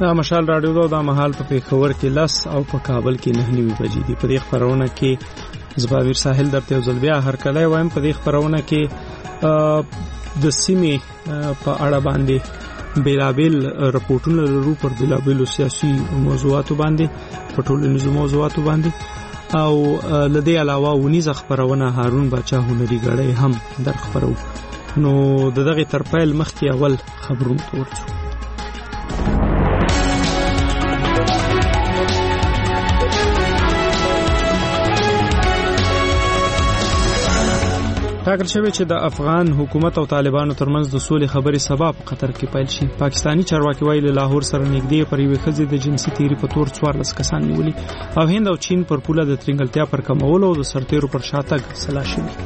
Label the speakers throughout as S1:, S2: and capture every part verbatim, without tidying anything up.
S1: مشال راډیو دا د مهال په پیښور کې لس او په کابل کې نه نیوي بجې دي. په دې خبرونه کې زبابیر ساحل درته یو ځل بیا هرکلی وایم. په دې خبرونه کې د سیمې په اړه باندې بیلابیل رپورټونه لرو پر بیلابیلو سیاسي موضوعاتو باندې، په ټولنیزو موضوعاتو باندې، او لدې علاوه ونیزه خبرونه هارون باچا هنري غړی هم در خبرو. نو د دغه تر پیل مخکې اول خبرونه ورڅو. ټاکل شوی چې د افغان حکومت او طالبانو ترمنځ د سولې خبرې سبا په قطر کې پیل شي. پاکستانی چارواکي وایي له لاهور سره نږدې پر یوې ښځې د جنسي تیري په تور څوارلس کسان نیولي او هند او چین پر پوله د ترنګلتیا پر کمولو او د سرتیرو پر شاتګ سلا شوي.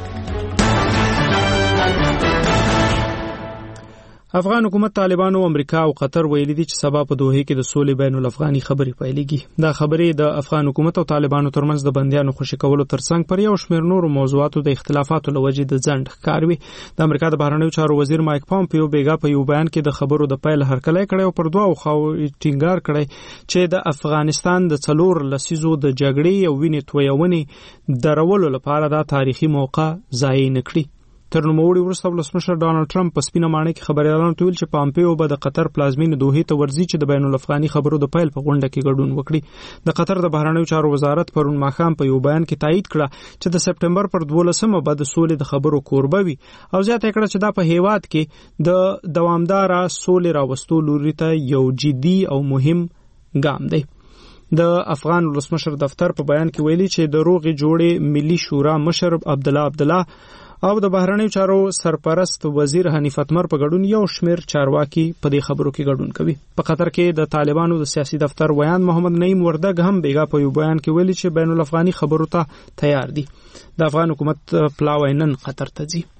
S1: افغان حکومت، طالبانو، امریکا او قطر ویلي دي چې سبا په دوحه کې د سولې بین الافغاني خبرې پیلېږي. دا خبرې د افغان حکومت او طالبانو ترمنځ د بندیانو خوشي کولو ترڅنګ پر یو شمېر نورو موضوعاتو د اختلافاتو له وجې د ځنډ ښکار وي. د امریکا د بهرنیو چارو وزیر مایک پامپیو بیګا په یو بیان کې د خبرو د پیل هرکلی کړی او پر دوه خواو ټینګار کړی چې د افغانستان د څلور لسیزو د جګړې او وینې تویونې درولو لپاره دا تاریخي موقع ضایع نه کړي. تر نوموړي وروسته ولسمشر ډانلډ ټرمپ په سپینه ماڼۍ کې خبریالانو ته ویل چې پامپیو به د قطر پلازمینې دوحې ته ورځي چې د بین الافغاني خبرو د پیل په غونډه کې ګډون وکړي. د قطر د بهرنیو چارو وزارت پرون ماښام په یو بیان کې تایید کړه چې د سپټمبر پر دولسمه به د سولې د خبرو کوربه وي او زیاته کړه چې دا په هیواد کې د دوامداره سولې راوستو لوري ته یو جدي او مهم ګام دی. د افغان ولسمشر دفتر په بیان کې ویلي چې د روغې جوړې ملي شورا مشر عبدالله عبدالله او د بهرنیو چارو سرپرست وزیر حنیف اتمر په ګډون یو شمېر چارواکي په دې خبرو کې ګډون کوي. په قطر کې د طالبانو د سیاسي دفتر ویان محمد نعیم وردګ هم بیګا په یو بیان کې ویلي چې بین الافغاني خبرو ته تیار دي. د افغان حکومت پلاوی نن قطر ته ځي.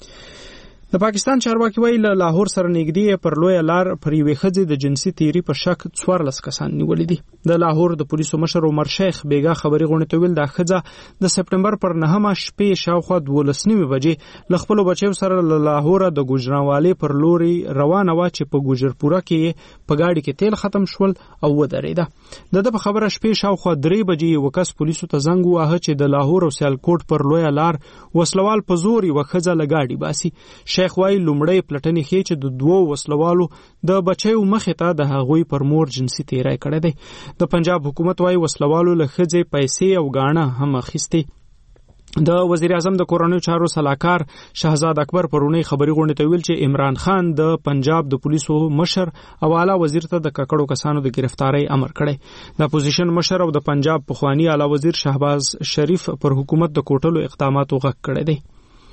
S1: د پاکستان چارواکي وایي له لاهور سره نږدې پر لویه لار پر یوې ښځې د جنسي تیري په شک څوارلس کسان نیولي دي. د لاهور د پولیسو مشر عمر شیخ بیګا خبري غونډې ته ویل دا ښځه د سپټمبر پر نهمه شپې شاوخوا دولس نیمې بجې له خپلو بچیو سره له لاهوره د ګوجرانوالۍ پر لوري روانه وه چې په ګوجرپوره کې په ګاډي کې تیل ختم شول او ودرېده. د ده په خبره شپې شاوخوا درې بجې یو کس پولیسو ته زنګ وواهه چې د لاهور او سیالکوټ پر لویه لار وسلوال په زور یوه ښځه له ګاډي باسي. شیخ وایي لومړی پلټنې ښیي چې د دوو وسلوالو د بچیو مخې ته د هغوی پر مور جنسي تیری کړی دی. د پنجاب حکومت وایي وسلوالو له ښځې پیسې او ګاڼه هم اخیستې. د وزیر اعظم د کورنیو چارو سلاکار شهزاد اکبر پرونی خبري غونډې ته ویل چې عمران خان د پنجاب د پولیسو مشر او اعلی وزیر ته د ککړو کسانو د گرفتاری امر کړی. د اپوزیشن مشر او د پنجاب پخوانی اعلی وزیر شهباز شریف پر حکومت د کوټلو اقداماتو غږ کړی دی.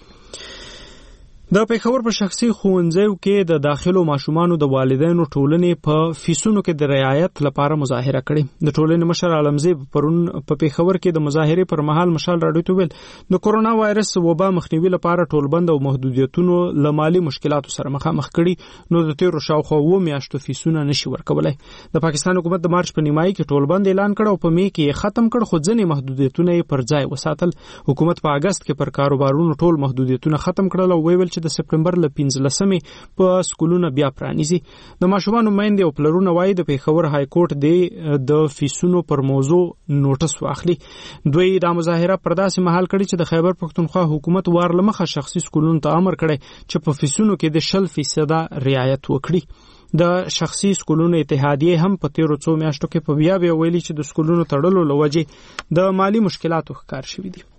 S1: د پیښور په شخصي ښوونځیو کې د داخلو ماشومانو د والدینو ټولنې په فیسونو کې د رعایت لپاره مظاهره کړې. د ټولنې مشر عالمزی پرون په پیښور کې د مظاهرې پر مهال مشال راډیو ته ویل د کورونا وایرس وبا مخنیوي لپاره ټولبند او محدودیتونو له مالي مشکلاتو سره مخامخ کړي نو د تیرو شاوخوا اووه میاشتو فیسونه نشي ورکولی. د پاکستان حکومت د مارچ په نیمایي کې ټولبند اعلان کړ او په می کې یې ختم کړ خو ځینې محدودیتونه یې پر ځای وساتل. حکومت په اگست کې پر کاروبارونو ټول محدودیتونه ختم کړل او ویل چې د سپټمبر له پنځلسمې په سکولونه بیا پرانیزي. د ماشومانو میندې او پلرونه وایي د پیښور های کورټ دی د فیسونو پر موضوع نوټس واخلي. دوی دا مظاهره پر داسې مهال کړي چې د خیبر پښتونخوا حکومت وار له مخه شخصي سکولونو ته امر کړی چې په فیسونو کې د شل فیصده رعایت وکړي. د شخصي سکولونو اتحادیه هم په تیرو څو میاشتو کې په بیا بیا ویلي چې د سکولونو تړلو له وجې د مالي مشکلاتو ښکار شوي دي.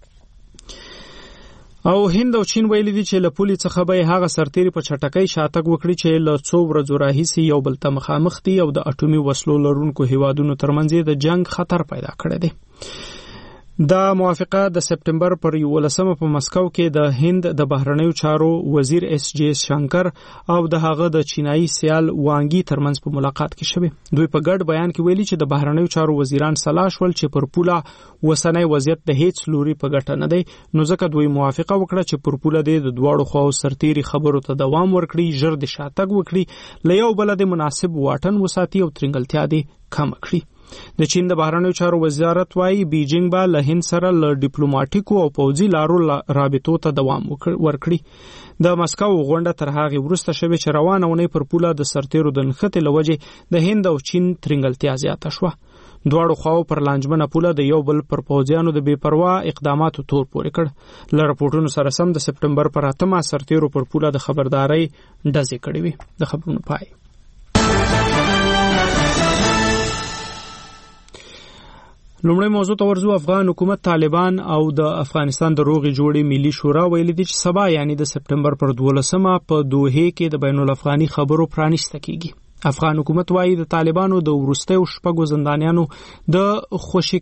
S1: او هند او چین ویلي دي چې له پولې څخه به هغه سرتیري په چټکۍ شاتګ وکړي چې له څو ورځو راهیسې یو بل ته مخامخ دي او د اټومي وسلو لرونکو هیوادونو ترمنځ د جنگ خطر پیدا کړی دی. دا موافقه د سپټمبر پر یولسمه په مسکو کې د هند د بهرنیو چارو وزیر اس جی شانکر او د هغه د چینایي سیال وانګي ترمنځ په ملاقات کې شوه. دوی په ګډ بیان کې ویلي چې د بهرنیو چارو وزیران سلا شول چې پر پوله وسنۍ وضعیت د هیڅ لوري په ګټه نه دی نو ځکه دوی موافقه وکړه چې پر پوله د دواړو خواو سرتیري خبرو ته دوام ورکړي، ژر د شاتګ وکړي، له یو بل د مناسب واټن وساتي او ترنګلتیا دې کم کړي. د چین د بهرنیو چارو وزارت وايي بیجینګ به له هند سره له ډیپلوماټیکو او پوځي لارو رابطو ته دوام ورکړي. د مسکو غونډه تر هغه وروسته شوه چې روانه ونی پر پوله د سرتیرو د نښتې لوجې د هند او چین ترنګلتیا زیاته شوه. دواړو خواو پر لانجمنه پوله د یو بل پر پوځیانو د بې پروا اقداماتو تور پورې کړ. له راپورټونو سره سم د سپټمبر پر اتمه سرتیرو پر پوله د خبرداري ډزې کړې وي. د خبرونو پای. لومړی موضوع ته ورځو. افغان حکومت طالبان او د افغانستان د روغې جوړې ملي شورا ویلي دي چې سبا یعنی د سپټمبر پر دولسمه په دوحه کې د بین الافغاني خبرو پرانیسته کیږي. افغان حکومت وايي د طالبانو د وروستیو شپږو زندانیانو د خوشی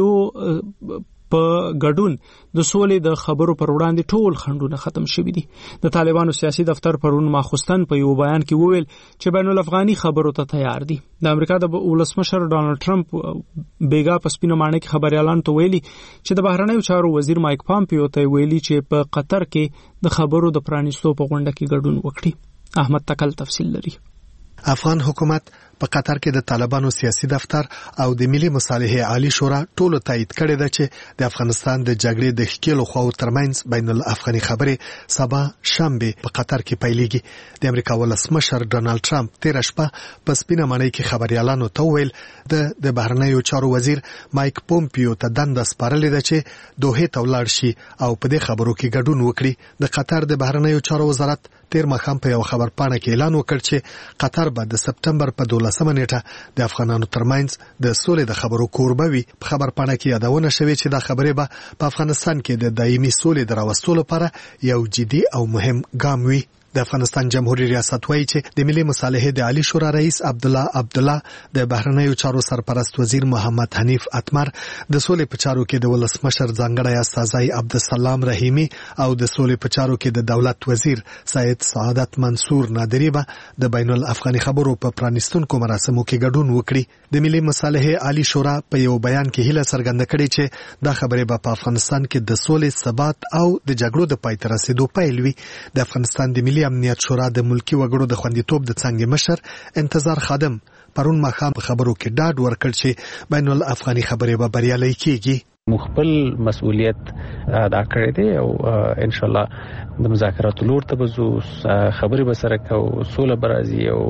S1: کېدو په ګډون د سولې د خبرو پر وړاندې ټول خنډونه ختم شوي دي. د طالبانو سیاسي دفتر پرون ماخوستن په یو بیان کې وویل چې بین الافغاني خبرو ته تیار دي. د امریکا د ولسمشر ډانلډ ټرمپ بیګا په سپینه ماڼۍ کې خبريالان ته ویلي چې د بهرنیو چارو وزیر مایک پامپیو ته ویلي چې په قطر کې د خبرو د پرانیستو په غونډه کې ګډون وکړي. احمد تکل تفصیل لري.
S2: افغان حکومت په قطر کې د طالبانو سیاسي دفتر او د ملي مصالحې عالی شورا ټولو تایید کړی دی چې د افغانستان د جګړې د ښکېلو خواو ترمنځ بین الافغاني خبرې سبا شنبه په قطر کې پیلېږي. د امریکا ولسمشر ډانلډ ټرمپ تیر شپه په سپینه ماڼۍ کې خبريالانو ته ویل د د بهرنیو چارو وزیر مایک پومپیو ته دنده سپارلې ده چې دوحه ته ولاړ شي او په دې خبرو کې ګډون وکړي. د قطر د بهرنیو چارو وزارت تیر مخام په یو خبر پاڼه کې اعلان وکړ چې قطر به د سپټمبر په دولسمه نیټه د افغانانو ترمنځ د سولې د خبرو کوربه وي. په خبر پاڼه کې یادونه شوې چې دا خبرې به په افغانستان کې د دایمي سولې د راوستلو لپاره یو جدي او مهم ګام وي. د افغانستان جمهوریت ریاست وایي چې د ملي مصالحې د عالی شورا رئیس عبد الله عبد الله د بهرنیو چارو سرپرست وزیر محمد حنیف اتمر د سولې په چارو کې د ولسمشر ځانګړی استازی عبدالسلام رحیمی او د سولې په چارو کې د دولت وزیر سید سعادت منصور نادری به د بین الافغاني خبرو په پرانیستونکو مراسمو کې ګډون وکړي. د ملي مصالحې عالی شورا په یو بیان کې هیله څرګنده کړې چې دا خبرې به په افغانستان کې د سولې ثبات او د جګړو د پای ته رسیدو پیل وي. د افغانستان د ملي امنیت شورا د ملکی وګړو د خوندیتوب د څنګه مشر انتظار خادم پرون مخام په خبرو کې ډاډ ورکړ چې بین الافغاني خبرې به بریالي کیږي.
S3: مخبل مسؤلیت ادا کړی دی او ان شاء الله د مذاکراتو لور ته بزو خبرې به سره کو سوله برازي او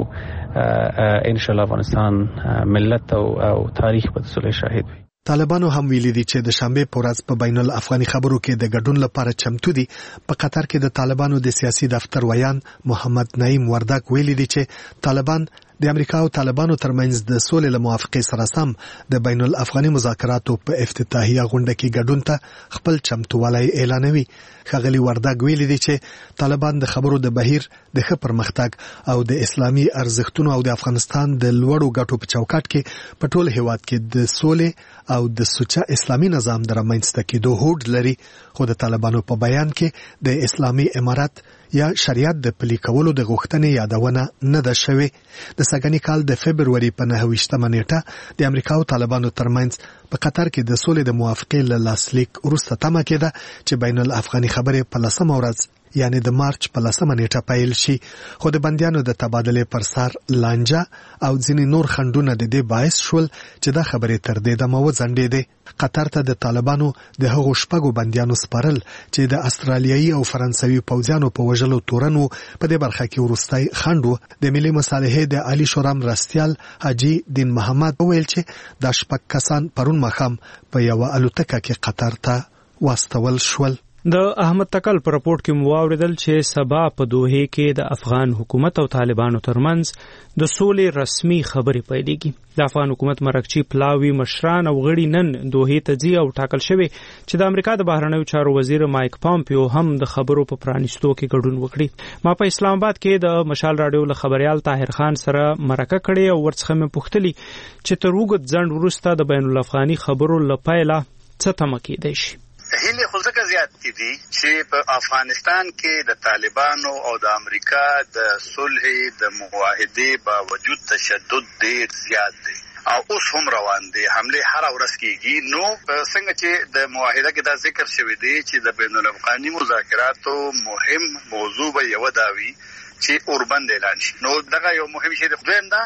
S3: ان شاء الله افغانستان ملت او تاریخ په سولې شاهد وي.
S2: طالبانو هم ویلي دي چې د شنبه په ورځ په بین الافغاني خبرو کې د ګډون لپاره چمتو دي. په قطر کې د طالبانو د سیاسي دفتر ویان محمد نعیم وردک ویلي دي چې طالبان د امریکا او طالبانو ترمنځ د سولې له موافقې سره سم د بین الافغاني مذاکراتو په افتتاحیه غونډه کې ګډون ته خپل چمتووالی اعلانوي. ښاغلي وردک ویلي دي چې طالبان د خبرو د بهیر د ښه پرمختګ او د اسلامي ارزښتونو او د افغانستان د لوړو ګټو په چوکاټ کې په ټول هیواد کې د سولې او د سوچه اسلامي نظام د رامنځته کېدو هوډ لري. خو د طالبانو په بیان کې د اسلامي امارت یا شریعت د پلي کولو د غوښتنې یادونه نه ده شوې. د سږني کال د فبروري په نهه ویشتمه نیټه د امریکا او طالبانو ترمنځ په قطر کې د سولې د موافقې له لاسلیک وروسته تمه کېده چې بین الافغاني خبرې په لسمه ورځ یعنی د مارچ په لسمه نیټه پیل شي. خو د بندیانو د تبادلې پر سر لانجه او ځینې نور خنډونه د دې باعث شول چې دا خبرې تر دې دمه وځنډېدې. قطر ته د طالبانو د هغو شپږو بندیانو سپارل چې د استرالیایي او فرانسوي پوځیانو په وژلو تورن وو په دې برخه کې وروستی خنډ وو. د ملي مصالحې د عالی شورا مرستیال حاجي دین محمد وویل چې دا شپږ کسان پرون مخام په یوه الوتکه کې قطر ته واستول شول.
S1: د احمد تکل پر راپورټ کې مو واوریدل چې سبا په دوحه کې د افغان حکومت او طالبانو ترمنځ د سولې رسمي خبرې پیلېږي. د افغان حکومت مرکچی پلاوی مشران او غړي نن دوحه ته ځي او ټاکل شوی چې د امریکا د بهرنیو چارو وزیر مایک پامپیو هم د خبرو په پرانیستو کې ګډون وکړي. ما په اسلام آباد کې د مشال رادیو له خبريال طاهر خان سره مرکه کړې او ورڅخه مې پوښتلي چې تر وګت ځند وروسته د بین الافغاني خبرو لپاره څه تمه کېدای شي.
S4: هیله خو ځکه زیات دي چې په افغانستان کې د طالبانو او د امریکا د صلح د معاهدې باوجود تشدد ډیر زیات دی او اوس هم روان دي. حمله هر ورځ کېږي. نو څنګه چې د معاهده کې دا ذکر شوی دی چې د بین الافغاني مذاکراتو مهم موضوع به یو داوي چې اوربند اعلان شي. نو دغه یو مهم شی دی. دویم دا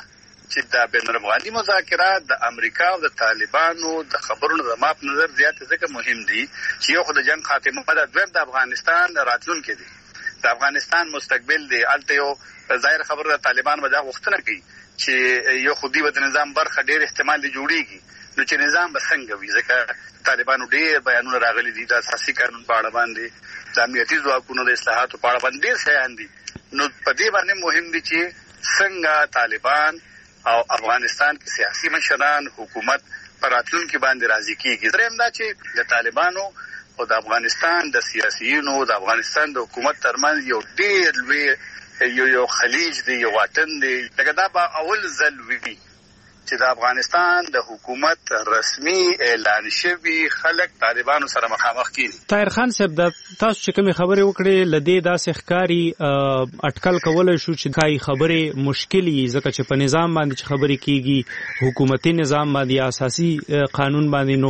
S4: چې د بین الافغاني مذاکرات د امریکا او د طالبانو د خبرونو د ماپ نظر زیات ځکه مهم دي چې یو خو د جنگ خاتمه په دویم د افغانستان راتلونکي دي، د افغانستان مستقبل دی. الته یو ظاهر خبره د طالبان ودا غوښتنه کوي چې یو خودي د نظام برخه ډېر احتمال دی جوړیږي، نو چې نظام به څنګه وي، ځکه طالبانو ډېر بیانونه راغلي دي د اساسي قانون په اړه باندې، د امنیتي ځواکونو د اصلاحاتو په اړه باندې ډېر شیان دي. نو په دې باندې مهم دي چې څنګه طالبان او افغانستان کې سیاسي مشران حکومت پر راتلونکي باندې راضي کیږي. دریم دا چې د طالبانو او د افغانستان د سیاسيونو د افغانستان د حکومت ترمنځ یو ډېر لوی یو یو خلیج دی، یو وطن دی. لکه دا به اول ځل وي چې د افغانستان د حکومت رسمي اعلان شوی خلک طالبانو سره مخامخ کیږي.
S1: طاهر خان صاحب، دا تاسو چې کومه خبره وکړې لدې داسې ښکاری اټکل کولای شو چې کای خبره مشکلی ځکه چې په نظام باندې چې خبرې کیږي، حکومتي نظام باندې، اساسي قانون باندې،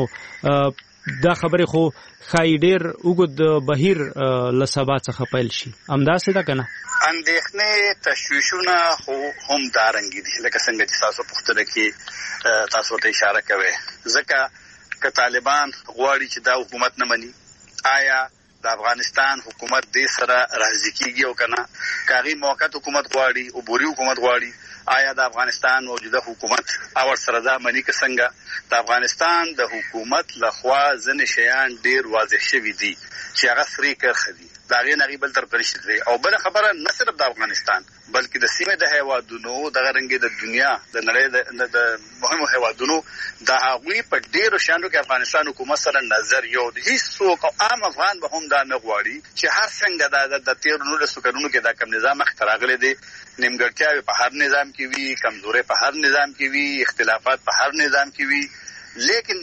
S1: نو دا خبره خو خای ډیر وګد بهیر لسبا څخه پیل شي. همداسې ده کنه؟
S4: اندېښنې تشویشونه خو هم دارنګ دي، لکه څنګه چې تاسو پوښتنه کې تاسو ته اشاره کوي. ځکه که طالبان غواړي چې دا حکومت نه مني، آیا د افغانستان حکومت دې سره راضي کیږي او کنه؟ کاغي موقت حکومت غواړي او بوري حکومت غواړي، آیا د افغانستان موجوده حکومت اور سره دا مني که څنګه؟ د افغانستان د حکومت لخوا ځنې شیان ډیر واضح شوي دي چې هغه سری کرخه دي، دا غي نغي بل تر پرشت دی. او بل خبره نه صرف د افغانستان بلکې د سیمه د هیوادونو د غرنګي د دنیا د نړۍ د مهمو هیوادونو د هغوی په ډیرو شانو کې افغانستان حکومت سره نظر یو دی. هیڅ عام افغان به هم دا نه غواړي چې هر څنګه د تیر نو له سکرونو کې دا کم نظام اختراغله دي، نیمګړتیاوي په هر نظام کې وي، کمزوري په هر نظام کې وي، اختلافات په هر نظام کې وي، لیکن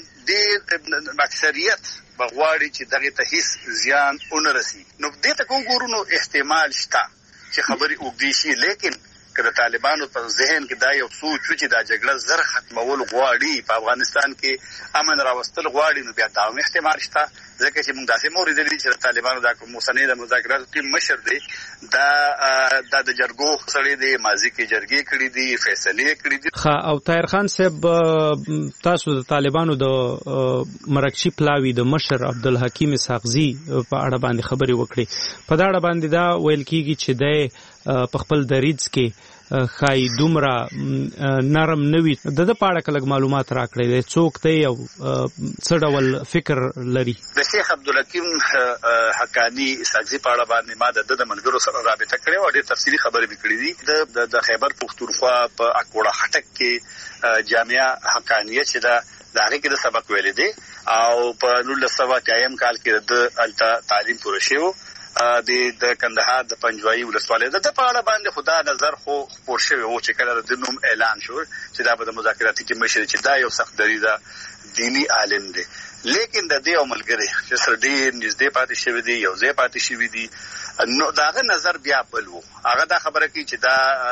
S4: د اکثریت بغواړي چې دغه ته هیڅ زیان ونرسي. نو دې ته وګورو نو احتمال شته چې خبري وګدي شي، لیکن کله طالبانو په ذهن کې دا یو سوچ چې دا جګړه زر ختمول غواړي، په افغانستان کې امن راوستل غواړي، نو بیا دا احتمال شته. ځکه چې موږ داسې موري دي چې طالبانو دا کوم مسنې د مذاکراتو ټیم مشر دی، دا د جرګو سړی دی، ماضي کې جرګې کړې دي، فیصلې کړې دي.
S1: ها او طاهر خان صاحب، تاسو د طالبانو د مرکشي پلاوی د مشر عبدالحکیم ساغزي په اړه باندې خبرې وکړې. په دا اړه باندې دا ویل کیږي چې د په خپل دریځ کې خای دومره نرم نوي. د د پاړه کلک معلومات راکړي دي څوک ته یو څه ډول فکر لري؟
S4: د شیخ عبدالحکیم حقانی ساغزي پاړه باندې ما د د منګرو سره رابطه کړې او ډېر تفصیلی خبرې وکړې دي. د د خیبر پختونخوا په اکوړه خټک کې جامعه حقانیه چې دا دغه کې د سبق ویل دي او په نولس سوه اتیا کال کې د التا تعلیم پوره شو د د کندهار د پنجوایي ولسوالۍ د په اړه باندې خدا نظر خو خبر شوی او چې کله د نوم اعلان شو چې دا به د مذاکراتي کې مشر چې دا یو سخت دریزه دینی عالم دی، لیکن د دې عملګری چې سره ډېر نږدې پاتې شوی دی، یو ځای پاتې شوی دی، نو داغه نظر بیا بل وو. هغه دا خبره کوي چې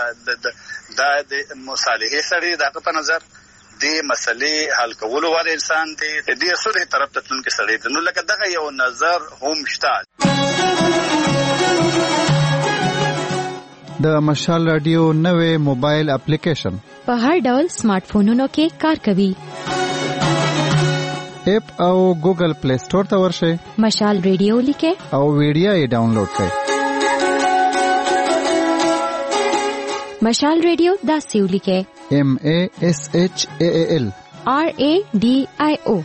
S4: دا د د مصالحې سره دغه په نظر د مسلې حل کولو ول انسان دی، د صلح طرف ته تلونکي سړی دی. نو لکه دغه یو نظر هم شته.
S5: د مشال رادیو نوې موبایل اپلیکیشن
S6: په هر ډول سمارټ فونونو کې کار کوي.
S5: اپ او ګوګل پلی سٹور ته ورشئ،
S6: مشال رادیو لیکئ
S5: او ویډیو یې ډاونلوډ کړئ.
S6: مشال رادیو داسې ولیکئ:
S5: M A S H A A L
S6: R A D I O.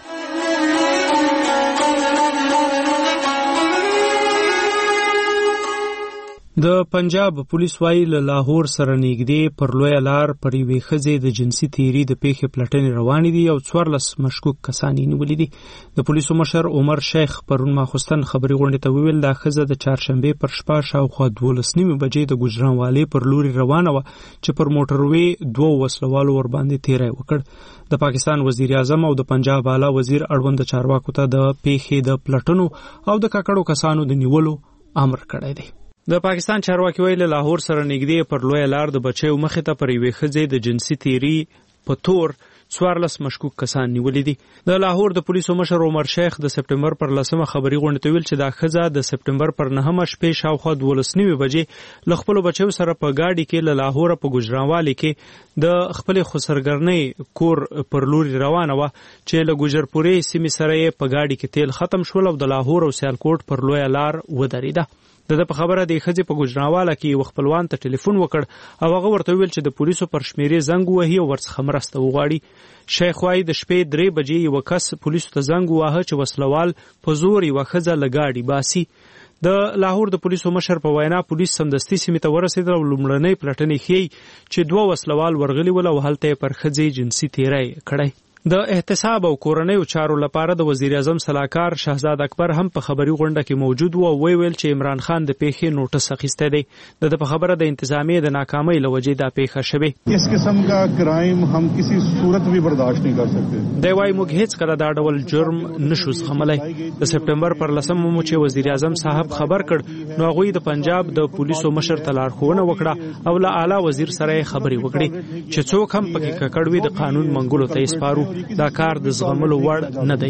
S1: د پنجاب پولیس وايي له لاهور سره نږدې پر لویه لار پر یوې ښځې د جنسي تیري د پیښې پلټنې روانې دي او څوارلس مشکوک کسان یې نیولي دي. د پولیسو مشر عمر شیخ پرون ماخوستن خبري غونډې ته وویل دا ښځه د چهارشنبې پر شپه شاوخوا دولس نیمې بجې د ګوجرانوالۍ پر لوري روانه وه چې پر موټروې دوو وسلوالو ورباندې تیری وکړ. د پاکستان وزیر اعظم او د پنجاب اعلی وزیر اړوند چارواکو ته د پیښې د پلټنو او د ککړو کسانو د نیولو امر کړی دی. د پاکستان چارواکي ویل لاهور سره نږدې پر لویه لار د بچیو مخې ته پر یوې ښځې د جنسي تیري په تور څوارلس مشکوک کسان نیولي دي. د لاهور د پولیسو مشر عمر شیخ د سپټمبر پر لسمه خبري غونډې ته ویل چې دا ښځه د سپټمبر پر نهمه شپې شاوخوا دولس نیمې بجې له خپلو بچیو سره په ګاډي کې له لاهوره په ګوجرانوالي کې د خپلې خسرګرنۍ کور پر لوري روانه وه چې له ګوجرپورې سیمې سره یې په ګاډي کې تیل ختم شول او د لاهور او سیالکوټ پر لویه لار ودرېده. د ده په خبره د ښځې په ګوجرانواله کې یو خپلوان ته ټلیفون وکړ او هغه ورته وویل چې د پولیسو پر شمیرې زنګ ووهي او ورڅخه مرسته وغواړي. شیخ وایي د شپې درې بجې یوه کس پولیسو ته زنګ وواهه چې وسلوال په زور یوه ښځه له ګاډي باسي. د لاهور د پولیسو مشر په وینا پولیس سمدستي سیمې ته ورسېدل او لومړنۍ پلټنې ښیي چې دوه وسلوال ورغلي ول او هلته یې پر ښځې جنسي تیری کړی. د احتساب او کورنیو چارو لپاره د وزیر اعظم صلاحکار شهزاد اکبر هم په خبري غونډه کې موجود و او ویل چې عمران خان د پیښې نوټس اخیستی دی. د په خبره د انتظامیې د ناکامۍ له وجې دا پیښه شوې.
S7: اس قسم کا کرائم هم کسی صورت بھی برداشت نہیں کر سکتے.
S1: دی وايي موږ هیڅ کله دا ډول جرم نشو زغملی. د سپټمبر پر لسمه مو چې وزیر اعظم صاحب خبر کړ نو هغوی د پنجاب د پولیسو مشر ته لارښوونه وکړه او له اعلی وزیر سره یې خبرې وکړې چې څوک هم پکې ککړ وي د قانون منګولو ته یې سپارو. دا کار د زغملو وړ نه دی.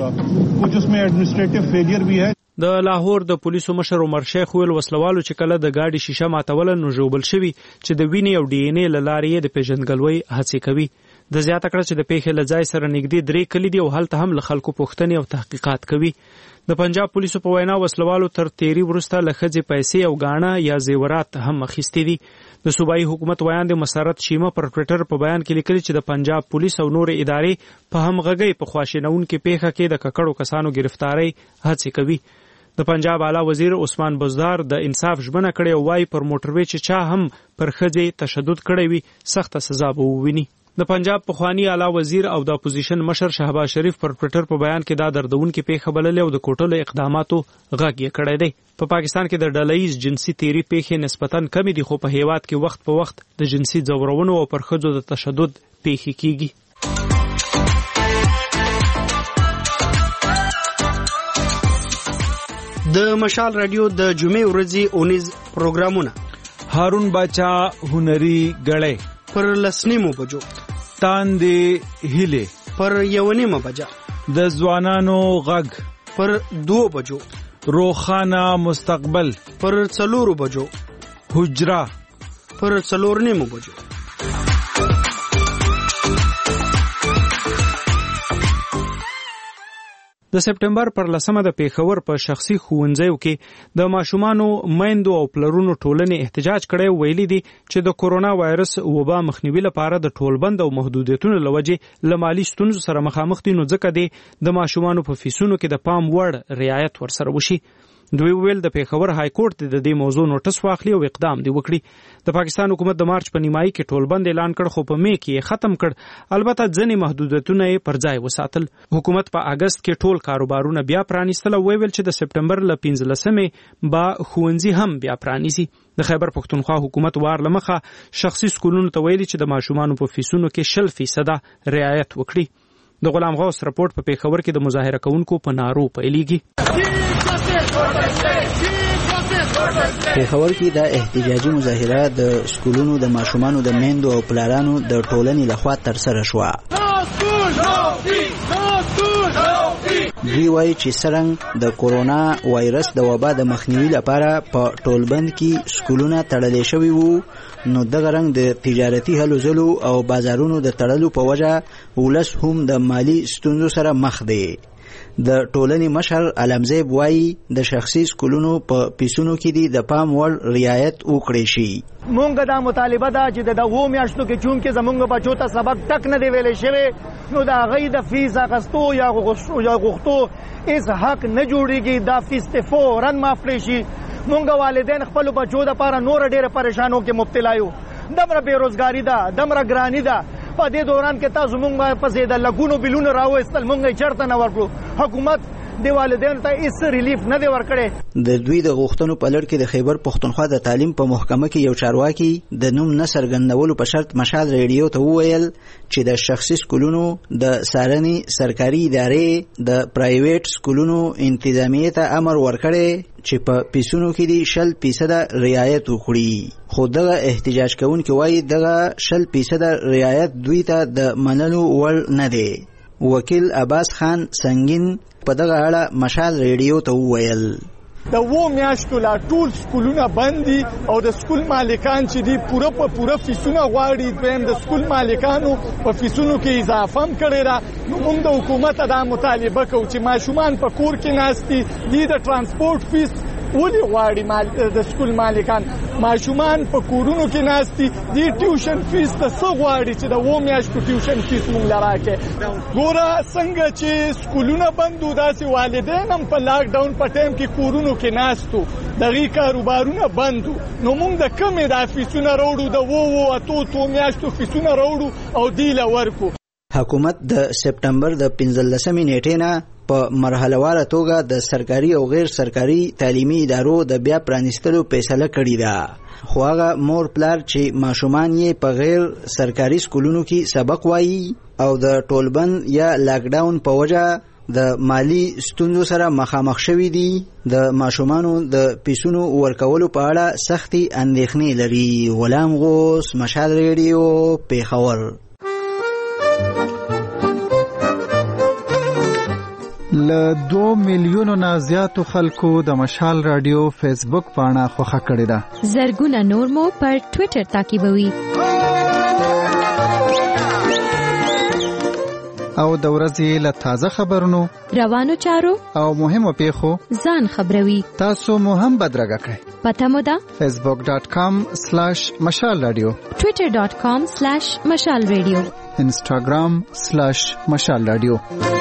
S1: د لاهور د پولیسو مشر عمر شیخ ویل وسلوالو چې کله د ګاډي شیشه ماتوله نو ژوبل شوي چې د وینې او ډي ان اې له لارې یې د پیژندګلوۍ هڅې کوي. د زیاته کړه چې د پیښې له ځای سره نږدې درې کلي دي او هلته هم له خلکو پوښتنې او تحقیقات کوي. د پنجاب پولیسو په وینا وسلوالو تر تیری وروسته له ښځې پیسې او ګاڼه یا زیورات هم اخیستي دي. د صوبایي حکومت ویان د مسرت شیمه پر ټویټر په بیان کې لیکلي چې د پنجاب پولیس او نورې ادارې په همغږۍ په خواشینونکې پیښه کې د ککړو کسانو گرفتارۍ هڅې کوي. د پنجاب اعلی وزیر عثمان بزدار د انصاف ژمنه کړې او وايي پر موټروي چې چا هم پر ښځې تشدد کړی وي سخته سزا به وویني. د پنجاب پخوانی اعلی وزیر او د اپوزیشن مشر شهباز شریف پر ټویټر په بیان کې دا دردونکې پیښه بللې او د کوټلو اقداماتو غږ یې کړی دی. په پا پاکستان کې د ډلهییز جنسي تیری پیښې نسبتاً کمې دي خو په هیواد کې وخت په وخت د جنسي ځورونو او پر ښځو د تشدد پیښې کیږي.
S8: د مشال رادیو د جمعې ورځې اونیز پروګرامونه
S9: هارون باچا هنري غړې
S8: پر لسنیمو بجو
S9: تاندې هیله
S8: پر یونیمه بجا
S9: د ځوانانو غږ
S8: پر دو بجو
S9: روخانه مستقبل
S8: پر څلورو بجو
S9: حجرا
S8: پر څلور نیمو بجو.
S1: د سپټمبر پر لسمه د پیښور په شخصي ښوونځیو کې د ماشومانو میندو او پلرونو ټولنې احتجاج کړی ویلي دي چې د کورونا وایرس وبا مخنیوي لپاره د ټولبند او محدودیتونو له وجې له مالي ستونزو سره مخامخ دي نو ځکه دی د ماشومانو په فیسونو کې د پام وړ رعایت ورسره وشي. دوی ویل د پیښور های کورټ د دې موضوع نوټس واخلي او اقدام دی وکړي. د پاکستان حکومت د مارچ په نیمایي کې ټولبند اعلان کړ خو په می کې ختم کړ. البته ځینې محدودیتونه یې پر ځای وساتل. حکومت په اگست کې ټول کاروبارونه بیا پرانیستل او ویل چې د سپټمبر له پنځلسمې با ښوونځي هم بیا پرانیزي. د خیبر پښتونخوا حکومت وار لمخه شخصي سکولونو ته ویلي چې د ماشومانو په فیسونو کې شل فیصده رعایت وکړي. د غلام غوث رپورټ په پیښور کې د مظاهره کوونکو په نارو پیلېږي.
S10: پیښور کې د احتجاجي مظاهره د سکولونو د ماشومانو د میندو او پلارانو د ټولنې لخوا ترسره شوه. دوی وایي چې څرنګه د کورونا وایرس د وبا د مخنیوي لپاره په ټولبند کې سکولونه تړلې شوي وو نو دغه رنګ د تجارتي هلو ځلو او بازارونو د تړلو په وجه ولس هم د مالی ستونزو سره مخ دی. د ټولنې مشر علمزیب وایي د شخصي سکولونو په پیسونو کې دي د پام وړ رعایت وکړي شي.
S11: مونږ دا مطالبه ده چې د دغو میاشتو کې چونکې زمونږ بچو ته سبق ټک نه دی ویلی شوی نو د هغوی د فیس اخیستو یا غوښتو هېڅ حق نه جوړېږي. دا فیس ته فوراً معاف کړی شي. مونږ والدین خپلو بچو دپاره نوره ډېره پریشانو کې مبتلا یو. دومره بېروزګاري ده دومره ګراني ده. په دې دوران کې تاسو مونږ پسې د لګونو بلونو راوایستل مونږ یې چېرته نه ورکړو. حکومت د والدینو ته هیڅ ریلیف نه دی ورکړی.
S10: د دوی د غوښتنو په لړ کې د خیبر پښتونخوا د تعلیم په محکمه کې یو چارواکي د نوم نه څرګندولو په شرط مشال ریډیو ته وویل چې د شخصي سکولونو د څارنې سرکاري ادارې د پرایویټ سکولونو انتظامیې ته امر ورکړی چې په پیسونو کې دي شل فیصده رعایت وکړي. خو دغه احتجاج کوونکي وایي دغه شل فیصده رعایت دوی ته د منلو وړ نه دی. وکیل عباس خان سنگین په دغه اړه مشال ریډیو ته وویل
S12: د وو میاشتو لا ټول سکولونه بند دي او د سکول مالکان چې دي پوره په پوره فیسونه غواړي. دویم د سکول مالکانو په فیسونو کې اضافه هم کړې ده. نو موږ د حکومت دا مطالبه کوو چې ماشومان په کور کې ناست دي، دوی د ترانسپورت فیس ولې غواړي مال د سکول مالکان؟ ماشومان په کورونو کې ناست دي، دوی ټیوشن فیس ته څه غواړي چې د وو میاشتو ټیوشن فیس موږ له راکړي. ګوره څنګه چې سکولونه بند وو داسې والدین هم په لاک ډاون په ټایم کې کورونو کې ناست وو، دغې کاروبارونه بند وو. نو موږ د کمې دا فیسونه راوړو، د وو وو اتو اتو میاشتو فیسونه راوړو او دوی له ورکو.
S10: حکومت د سپټمبر د پنځلسمې نیټې نه په مرحلهواره توګه د سرکاري او غیر سرکاري تعلیمي ادارو د بیا پرانیستلو فیصله کړې ده. خو هغه مور پلار چې ماشومان یې په غیر سرکاري سکولونو کې سبق وایي او د ټولبند یا لاکډاون په وجه د مالی ستونزو سره مخامخ شوي دي، د ماشومانو د پیسونو ورکولو په اړه سختي اندېښنې لري. غلام غوث، مشال ریډیو، پیښور.
S5: له دو میلیونو نه زیاتو خلکو د مشال رادیو فیسبوک پاڼه خوښه کړې ده.
S6: زرګونه نور مو پر ټوئیټر تعقیبوي
S5: او د ورځې له تازه خبرونو،
S6: روانو چارو
S5: او مهمو پیښو
S6: ځان خبروي.
S5: تاسو مو هم بدرګه کړئ.
S6: پته مو ده
S5: فیسبوک ډاٹ کام سلیش مشال رادیو،
S6: ټوئیټر ډاٹ کام سلیش مشال رادیو،
S5: انسټاګرام سلیش مشال رادیو.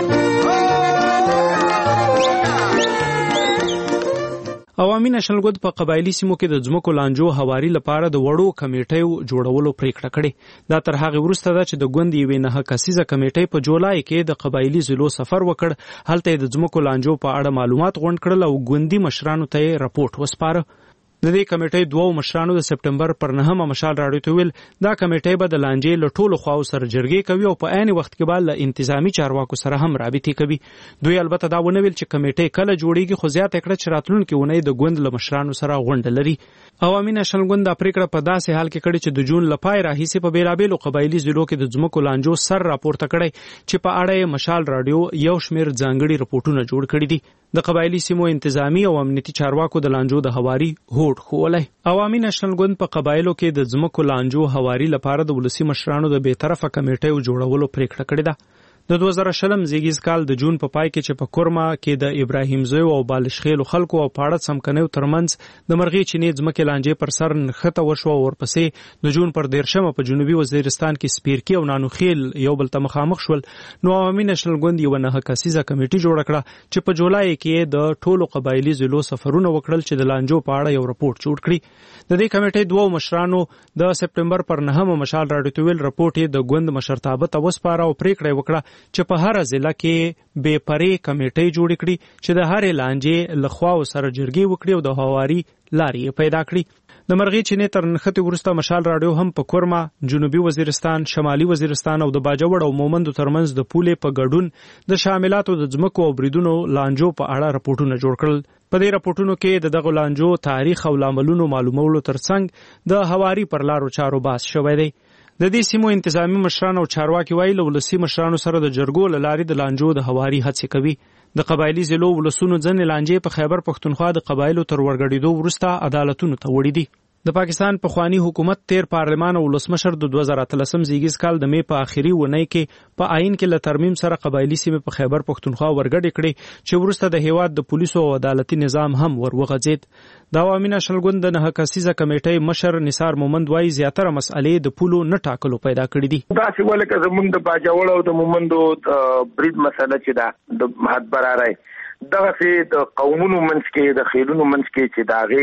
S1: عوامي نېشنل ګوند په قبایلی سیمو کې د ځمکو لانجو هواري لپاره د وړو کمیټې جوړولو پریکړه کړې. دا تر هغه وروسته ده چې د ګوند یوې نه کسیزه کمیټې په جولای کې د قبایلی ضلعو سفر وکړ. هلته د ځمکو لانجو په اړه معلومات غونډ کړل او ګوندي مشرانو ته راپورټ وسپاره. د دې کمیټې دوه مشرانو د سپټمبر پر نهمه مشال راډیو ته ویل دا کمیټې به د لانجې له ټولو خواو سره جرګې کوي او په عین وخت کې به له انتظامی چارواکو سره هم رابطې کوي. دوی البته دا ونه ویل چې کمیټې کله جوړیږي، خو زیاته کړه چې راتلونکي اونۍ د ګوند له مشرانو سره غونډه لري. عوامي نېشنل ګوند دا پریکړه په داسې حال کې کړې چې د جون له پای راهیسې په بیلابېلو قبایلي ضلعو کې د ځمکو لانجو سر راپورته کړی چې په اړه یې مشال راډیو یو شمېر ځانګړي رپورټونه جوړ کړي دي. د قبایلی سیمو انتظامی او امنیتي چارواکو د لانجو د هواري هوډ خولی. عوامي نېشنل ګوند په قبایلو کې د ځمکو لانجو هواري لپاره د ولسي مشرانو د بیطرفه کمیټې جوړولو پریکړه کړې ده. د دوه زره شلم زیږیز کال د جون په پای کې چې په کورما کې د ابراهیم زوی او بالشخیلو خلکو او پاړه سمکنیو ترمنځ د مرغی چینې ځمکې لانجې پر سر نښته وشوه او ورپسې د جون پر دیرشمه په جنوبي وزیرستان کې سپیرکی او نانوخیل یو بل ته مخامخ شول. نو عوامي نېشنل ګوند یو نه کسیزه کمیټه جوړ کړه چې په جولای کې د ټولو قبایلی ضلعو سفرونه وکړل چې د لانجو په اړه یو راپورټ جوړ کړي. د دې کمیټې دوه مشرانو د سپټمبر پر نهمه مشال راډیو ته ویل راپورټ یې د ګوند مشرتابه ته وسپاره او پریکړه وکړه چې په هر ضلع کې بې پرې کمیټې جوړ کړي چې د هرې لانجې له خواو سره جرګې وکړي او د هواري لارې پیدا کړي. د مرغی چینې تر نښتې وروسته مشال راډیو هم په کورما، جنوبي وزیرستان، شمالي وزیرستان او د باجوړ او مومندو ترمنځ د پولې په ګډون د شاملاتو د ځمکو او بریدونو لانجو په اړه راپورټونه جوړ کړل. په دې راپورټونو کې د دغو لانجو تاریخ او لاملونو معلومولو ترڅنګ د هواري پر لارو چارو بحث شوی دی. د دې سیمو انتظامی مشران او چارواکي وایي له ولسي مشرانو سره د جرګو له لارې د لانجو د هواري هڅې کوي. د قبایلی ضلعو ولسونو ځینې لانجې په خیبر پښتونخوا د قبایلو تر ورګډېدو وروسته عدالتونو ته وړي دي. د پاکستان پخوانی حکومت تیر پارلمان او ولسمشر د دوه زره اتلسم زیږیز کال د مې په آخري ونۍ کې په آئین کې له ترمیم سره قبایلی سیمې په خیبر پښتونخوا ورګډې کړې چې وروسته د هیواد د پولیسو او عدالتي نظام هم ورغځېد. د عوامي نېشنل ګوند د نه کسیزه کمیټې مشر نثار مومند وایي زیاتره مسئلې د پولو نه ټاکلو پیدا کړې دي.
S13: دا چې ولکه زمونږ د باجوړ او د مومندو برید مسله چې ده د حد براره دغه سي د قومونو منځ کې د خیلونو منځ کې چې داغه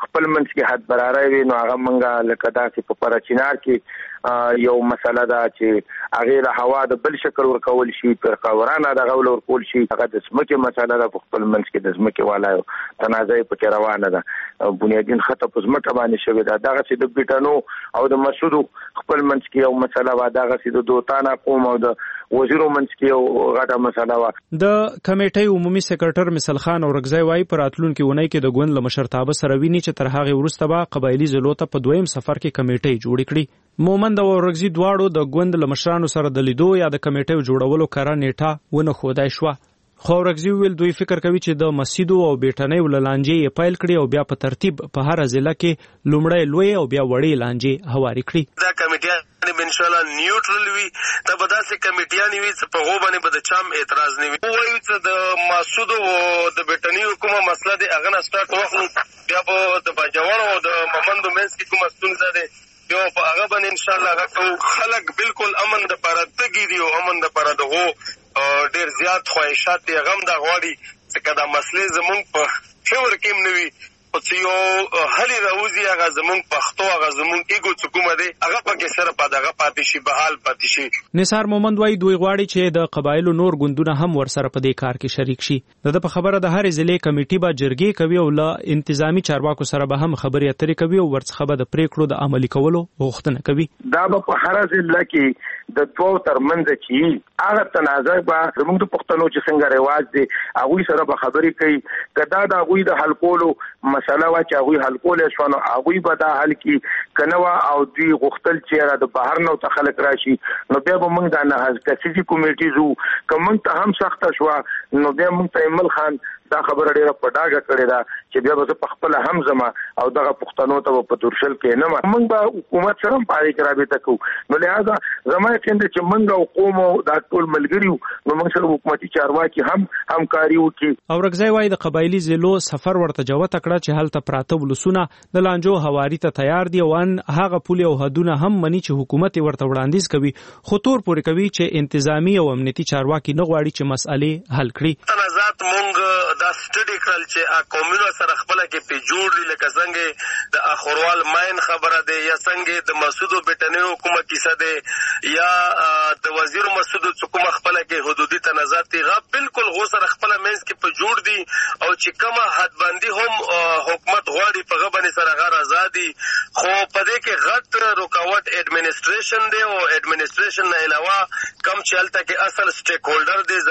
S13: خپل منځ کې حد برابر وي نو هغه منګه لکه داسې په پرچینار کې یو مسله ده چې هغه د هوا د بل شکل ورکول شي پر قورانه د غول ورکول شي هغه د سمکه مسله ده په خپل منځ کې د سمکه والا تنازع په روانه ده بنیادین خطه په سمکه باندې شوی ده دغه چې د بیٹانو او د مسعود خپل منځ کې یو مسله و دغه چې د دوتانا قوم او د وزیرو منځ کې یو غټه مسله و
S1: د کمیټې عمومي سکرټر مثال خان اورګزای وايي پر اتلونکو ونی کې د ګوند لمشرتابه سره ویني چې تر هغه وروسته به قبایلی زلوته په دویم سفر کې کمیټې جوړ کړي مومند او اورګزي دواړو د ګوند لمشرانو سره د لیدو یا د کمیټې جوړولو کار نیټه ونه خودای شو خو اورګزي ویل دوی فکر کوي چې د مسجدو او بیٹنۍ ولانجې یې پایل کړي او بیا په ترتیب په هر ضلع کې لومړی لوی او بیا وړې لانجې هواري کړي
S14: دا کمیټه ان شاء الله نیوټرل وي دا به داسې کمیټیانې وي چې په هغو باندې به د چام اعتراض نه وي وایو چې د مسعود او د بیٹنۍ کومه مسله دی هغه نه سټارټ واخلو بیا به د باجوړ او د مومندو منځ کې کومه ستونزه ده یو په هغه باندې ان شاء الله هغه خلک بالکل امن د پاره تګي دي او امن د پاره دغه ډیر زیات خواهشات دي غم د غواړي چې کدا مسلې زمونږ په فور کې منوي او چې یو هلي راوځي هغه زمونږ پښتو هغه زمونږ ایګو څکومه دي هغه پکې سره په دغه پاتې شي بحال پاتې شي
S1: نثار مومند وايي دوی غواړي چې د قبایلو نور ګوندونه هم ورسره په دې کار کې شریک شي د په خبره د هر ضلع کمیټې به جرګې کوي او له انتظامی چارواکو سره به هم خبرې اترې کوي او ورڅخه به د پریکړو د عملي کولو غوښتنه کوي
S13: دا به په هر ضلع کې د دوه ترمنځ چې هغه تنازع به زموږ د پښتنو چې څنګه رواج دي هغه سره به خبرې کوي کدا دا هغه د حل کولو مسله وا چې هغه حل کول شو نو هغه به دا حل کی کنوا او دی غختل چې را د بهر نو ته خلک راشي نو بیا به موږ د نه حزکسي کمیټې زو کوم ته هم سخت شو نو بیا موږ ته ایمل خان دا خبره ډیره پډاګه کړې ده چې بیا به په خپل هم زما او دغه پښتنو ته په تورشل کې نه موږ به حکومت سره پاره کې رابطه کوو نو لہذا زما څنګه چې موږ او قوم او د ټول ملګریو نو موږ سره حکومتي چارواکي هم همکاري وکړي
S1: اورګزای وايي د قبایلی ضلعو سفر ورته جوته کړه چې هلته پراته ولسونه د لانجو هواري ته تیار دي او ان هغه پولي او حدونه هم مني چې حکومت ورته وړاندیز کوي خو تور پورې کوي چې انتظامی او امنیتي چارواکي نه غواړي چې مسئلې حل کړي
S14: تنازعات مونږ دا سټډي کړل چې ا قومونو سره خپل کې په جوړ دي لکه څنګه د اخروال ماین خبره ده یا څنګه د مسعود بیٹنۍ حکومت کیسه ده یا د وزیر مسعود حکومت خپل کې حدودي تنازعات دي غو بالکل غو سره خپل مینس کې په جوړ دي او چې کومه حد باندې هم حکومت غواړي په غبن سره غیر آزادي خو په دې کې غټ رکاوټ اډمنستریشن دی او اډمنستریشن نه علاوه کم چلته کې اصل سټیک هولډر دی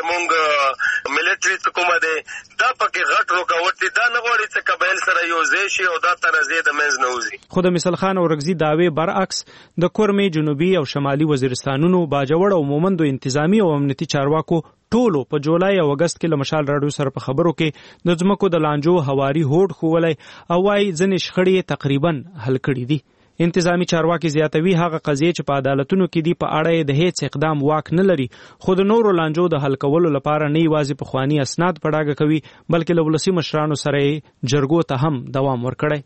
S14: زمونږ ملټری حکومت دی دا پکې غټ رکاوټ دي دا نه غواړي چې قبایل سره یو ځای شي او دا تنازع د منځ نه وځي
S1: خو د مثال خان اورګزي داوی برعکس د کورمې جنوبي او شمالي وزیرستانونو باجوړ او مومندو انتظامی او امنیتي چارواکو ټولو په جولای او اگست کې لمشال راډیو سره په خبرو کې د ځمکو د لانجو هواري هوډ خوولای او وايي ځنې شخړې تقریبا حل کړي دي انتظامی چارواکي زیاتوي هغه قضیه چې په عدالتونو کې دی په اړه د هیڅ اقدام واک نه لري خو د نورو لانجو د حل کولو لپاره نه یوازې په خواني اسناد پړاګه کوي بلکې له ولسی مشرانو سره جرګو ته هم دوام ورکړي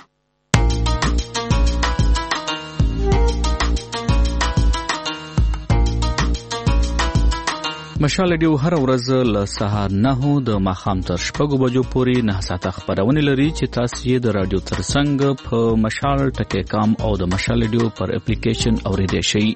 S15: مشال ډیو هر ورځ له سهار نه د ماخام تر شپږو بجو پورې نه ساعته خبرونه لري چې تاسو یې د رادیو ترڅنګ په مشال ټکی کام او د مشال ډیو پر اپلیکیشن اوریدئ شئ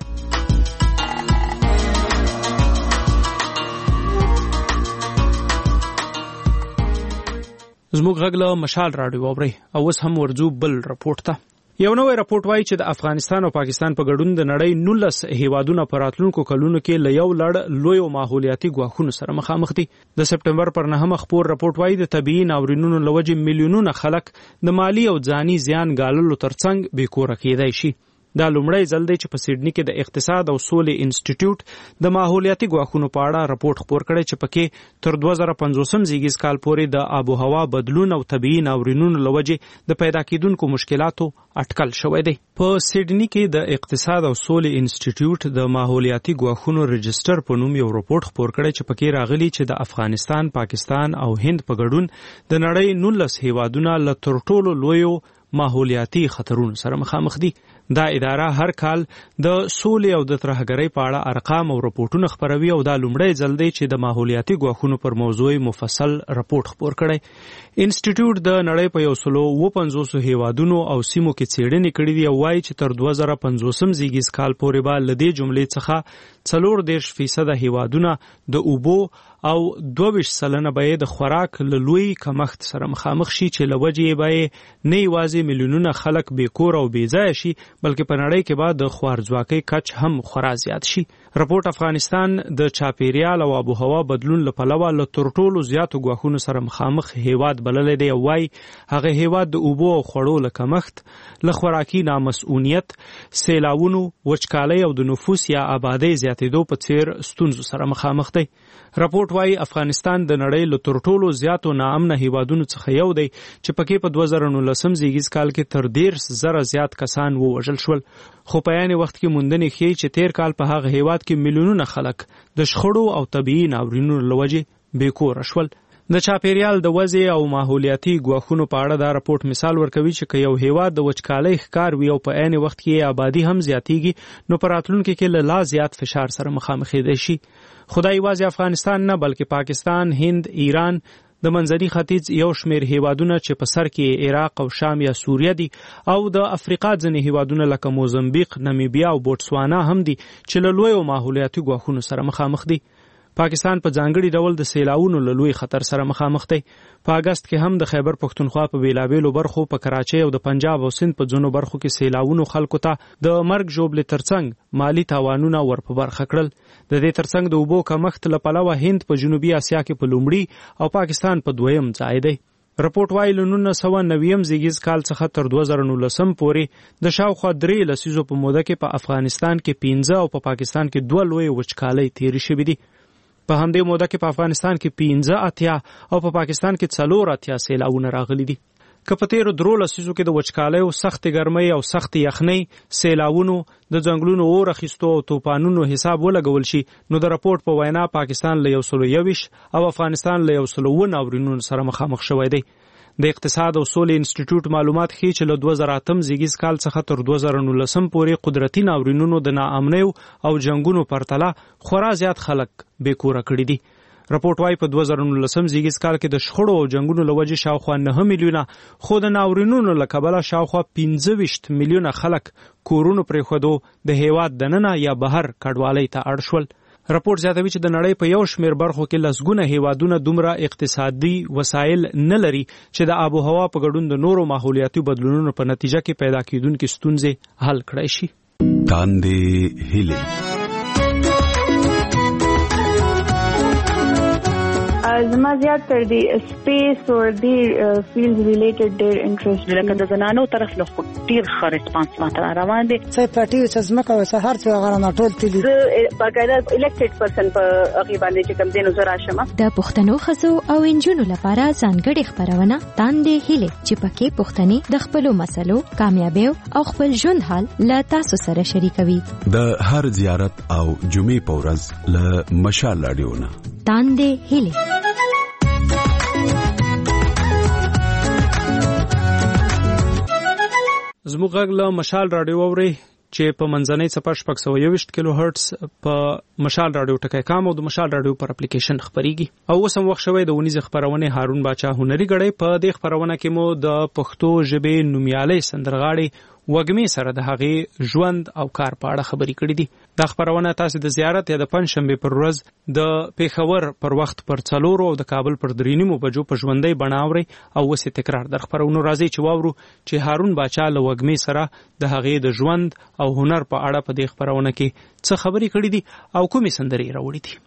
S1: زموږ غږ له مشال رادیو اوري او اوس هم ورځو بل رپورټ ته یو نوې رپورټ وایي چې د افغانستان او پاکستان په ګډون د نړۍ نولس هیوادونو په راتلونکو کلونو کې له یو لړ لوی ماحولیاتي ګواښونو سره مخامخ دي د سپټمبر پر نهمه خبر رپورټ وایي د طبيعي ناورینونو لوجې میلیونونه خلک د مالی او ځاني زیان ګاللو ترڅنګ بې کوره کېدای شي دا لومړی ځل دی چې په سیډني کې د اقتصاد او سولې انسټیټیوټ د ماحولیاتي ګواښونو په اړه رپورټ خپور کړی چې پکې تر دوه زره پنځوسم زیږیز کال پورې د آب و هوا بدلون او طبيعي ناورینونو لوجې د پیدا کېدونکو مشکلاتو اټکل شوی دی په سیډني کې د اقتصاد او سولې انسټیټیوټ د ماحولیاتي ګواښونو رجستر په نوم یو رپورټ خپور کړی چې پکې راغلي چې د افغانستان، پاکستان او هند په ګډون د نړۍ نولس هیوادونه له تر ټولو لویو ماحولیاتي خطرونو سره مخامخ دي دا اداره هر کال د سولې او د ترهګرۍ په اړه ارقام او راپورټونه خپروي او دا لومړی ځل دی چې د ماحولیاتي ګواښونو پر موضوع مفصل راپورټ خپور کړی. انسټیټیوټ د نړۍ په یو سلو اوه پنځوس هیوادونو او سیمو کې څېړنې کړې دي او وایي چې تر دوه زره پنځوسم زیږیز کال پورې به له دې جملې څخه څلور دېرش فیصده هیوادونه د اوبو او دوه ویشت سلنه به د خوراک له لوی کمښت سره مخامخ شي چې له وجې به نه یوازې میلیونونه خلک بې کور او بې ځایه شي بلکې په نړۍ کې به د خوارځواکۍ کچ هم خورا زیات شي. راپورټ افغانستان د چاپیریال او آب و هوا بدلون له پلوه له تر ټولو زیاتو ګواښونو سره مخامخ هیواد بللی دی او وایي هغه هیواد د اوبو او خوړو له کمښت، له خوراکي نامسؤلیت، سیلاونو، وچکالۍ او د نفوس یا آبادۍ زیاتېدو په څېر ستونزو سره مخامخ دی. راپورټ وايي افغانستان د نړۍ له تر ټولو زیاتو ناامنه هیوادونو څخه یو دی چې پکې په دوه زره نولسم زیږیز کال کې تر دېرش زره زیات کسان ووژل شول. خو په یعنې وخت کې موندنې ښیي چې تیر کال په هغه هیواد کې میلیونونه خلک د شخړو او طبیعي ناورینونو له وجې بېکوره شول. د چاپیریال د وضع او ماحولیاتي ګواښونو په اړه دا راپورټ مثال ورکوي چې که یو هیواد د وچکالۍ ښکار وي او په عین وخت کې آبادي هم زیاتیږي نو په راتلونکي کې له لا زیات فشار سره مخامخېدی شي. خو دا یوازې افغانستان نه بلکې پاکستان، هند، ایران، د منځني ختیځ یو شمېر هیوادونه چې په سر کې عراق او شام یا سوریه دي او د افریقا ځینې هیوادونه لکه موزمبیق، نمیبیا او بوتسوانا هم دي چې له لویو ماحولیاتي ګواښونو سره مخامخ دي. پاکستان په ځانګړي ډول د سیلاونو له لوی خطر سره مخامخ دی. په اګست کې هم د خیبر پښتونخوا په بیلابیلو برخو په کراچۍ او د پنجاب او سند په ځینو برخو کې سیلاونو خلکو ته د مرګ ژوبلې ترڅنګ مالی تاوانونه ور په برخه کړل. د دې ترڅنګ د اوبو کمښت له پلوه هند په جنوبي اسیا کې په لومړي او پاکستان په دویم ځای دی. راپورټ وايي له نولس سوه نویم زیږیز کال څخه تر دوه زره نولسم پورې د شاوخوا درې لسیزو په موده کې په افغانستان کې پنځه او په پاکستان کې دوه لوی وچکالۍ تیرې شوې دي. په همدې موده کې په افغانستان کې پنځه اتیا او په پاکستان کې څلور اتیا سیلاونه راغلي دي. که په تیرو درو لسیزو کې د وچکالۍ او سختې ګرمۍ او سختې یخنۍ، سیلاونو، د ځنګلونو اور اخیستو او توپانونو حساب ولګول شي نو د راپورټ په وینا پاکستان له یو سلو یویشت او افغانستان له یو سلو اووه ناورینونو سره مخامخ شوی دی. د اقتصاد او سولې انسټیټیوټ معلومات ښیي چې له دوه زره اتم زیږیز کال څخه تر دوه زره نولسم پورې قدرتي ناورینونو د ناامنیو او جنګونو پرتله خورا زیات خلک بېکوره کړي دي. راپورټ وايي په دوه زره نولسم زیږیز کال کې د شخړو او جنګونو له وجې شاوخوا نهه میلیونه، خو د ناورینونو له کبله شاوخوا پنځه ویشت میلیونه خلک کورونو پرېښودو د هیواد دننه یا بهر کډوالۍ ته اړ شول. راپورټ زیاتوي چې د نړۍ په یو شمېر برخو کې لسګونه هیوادونه دومره اقتصادي وسایل نه لري چې د آب و هوا په ګډون د نورو ماحولیاتي بدلونونو په نتیجه کې پیدا کېدونکې ستونزې حل کړای شي.
S16: تاندې هیلې
S17: زما زیات تر دی سپیس او دی فیلډ ریلیټډ ډیر انټرست لکه د زنانو طرف له خو ډیر ښه ریسپانس ماته روان دي.
S18: څه پټي چې زمکه او سهار څو غره ټول تللی
S17: زه باقاعده الیکټډ پرسن په هغه باندې چې کوم دینو زرا شمه.
S6: د پښتنو خزو او انجونو لپاره ځانګړي خبرونه تاندې هیله چې پکې پښتني د خپلو مسلو، کامیابیو او خپل ژوند حال له تاسو سره شریکوي.
S16: د هر زیارت او جمعې په ورځ له مشال رادیو نه
S6: تاندې هیله.
S1: زموږ غږ له مشال راډیو اورئ چې په منځنۍ څپه شپږ سوه یوویشت کیلو هرټز په مشال راډیو ټکی کام او د مشال راډیو پر اپلیکیشن خپریږي. او اوس هم وخت شوی د ونیزې خپرونې هارون باچا هنري ګړی. په دې خپرونه کې مو د پښتو ژبې نومیالۍ سندرغاړي وږمې سره د هغې ژوند او کار په اړه خبرې کړې دي. دا خپرونه تاسو د زیارت یا د پنجشنبې پر ورځ د پیښور پر وخت پر څلورو او د کابل پر درې نیمو بجو په ژوندۍ بڼه اورئ. او اوس یې تکرار در خپرونو راځي چې واورو چې هارون باچا له وږمې سره د هغې د ژوند او هنر په اړه په دې خپرونه کې څه خبرې کړې دي او کومې سندرې راوړې دي.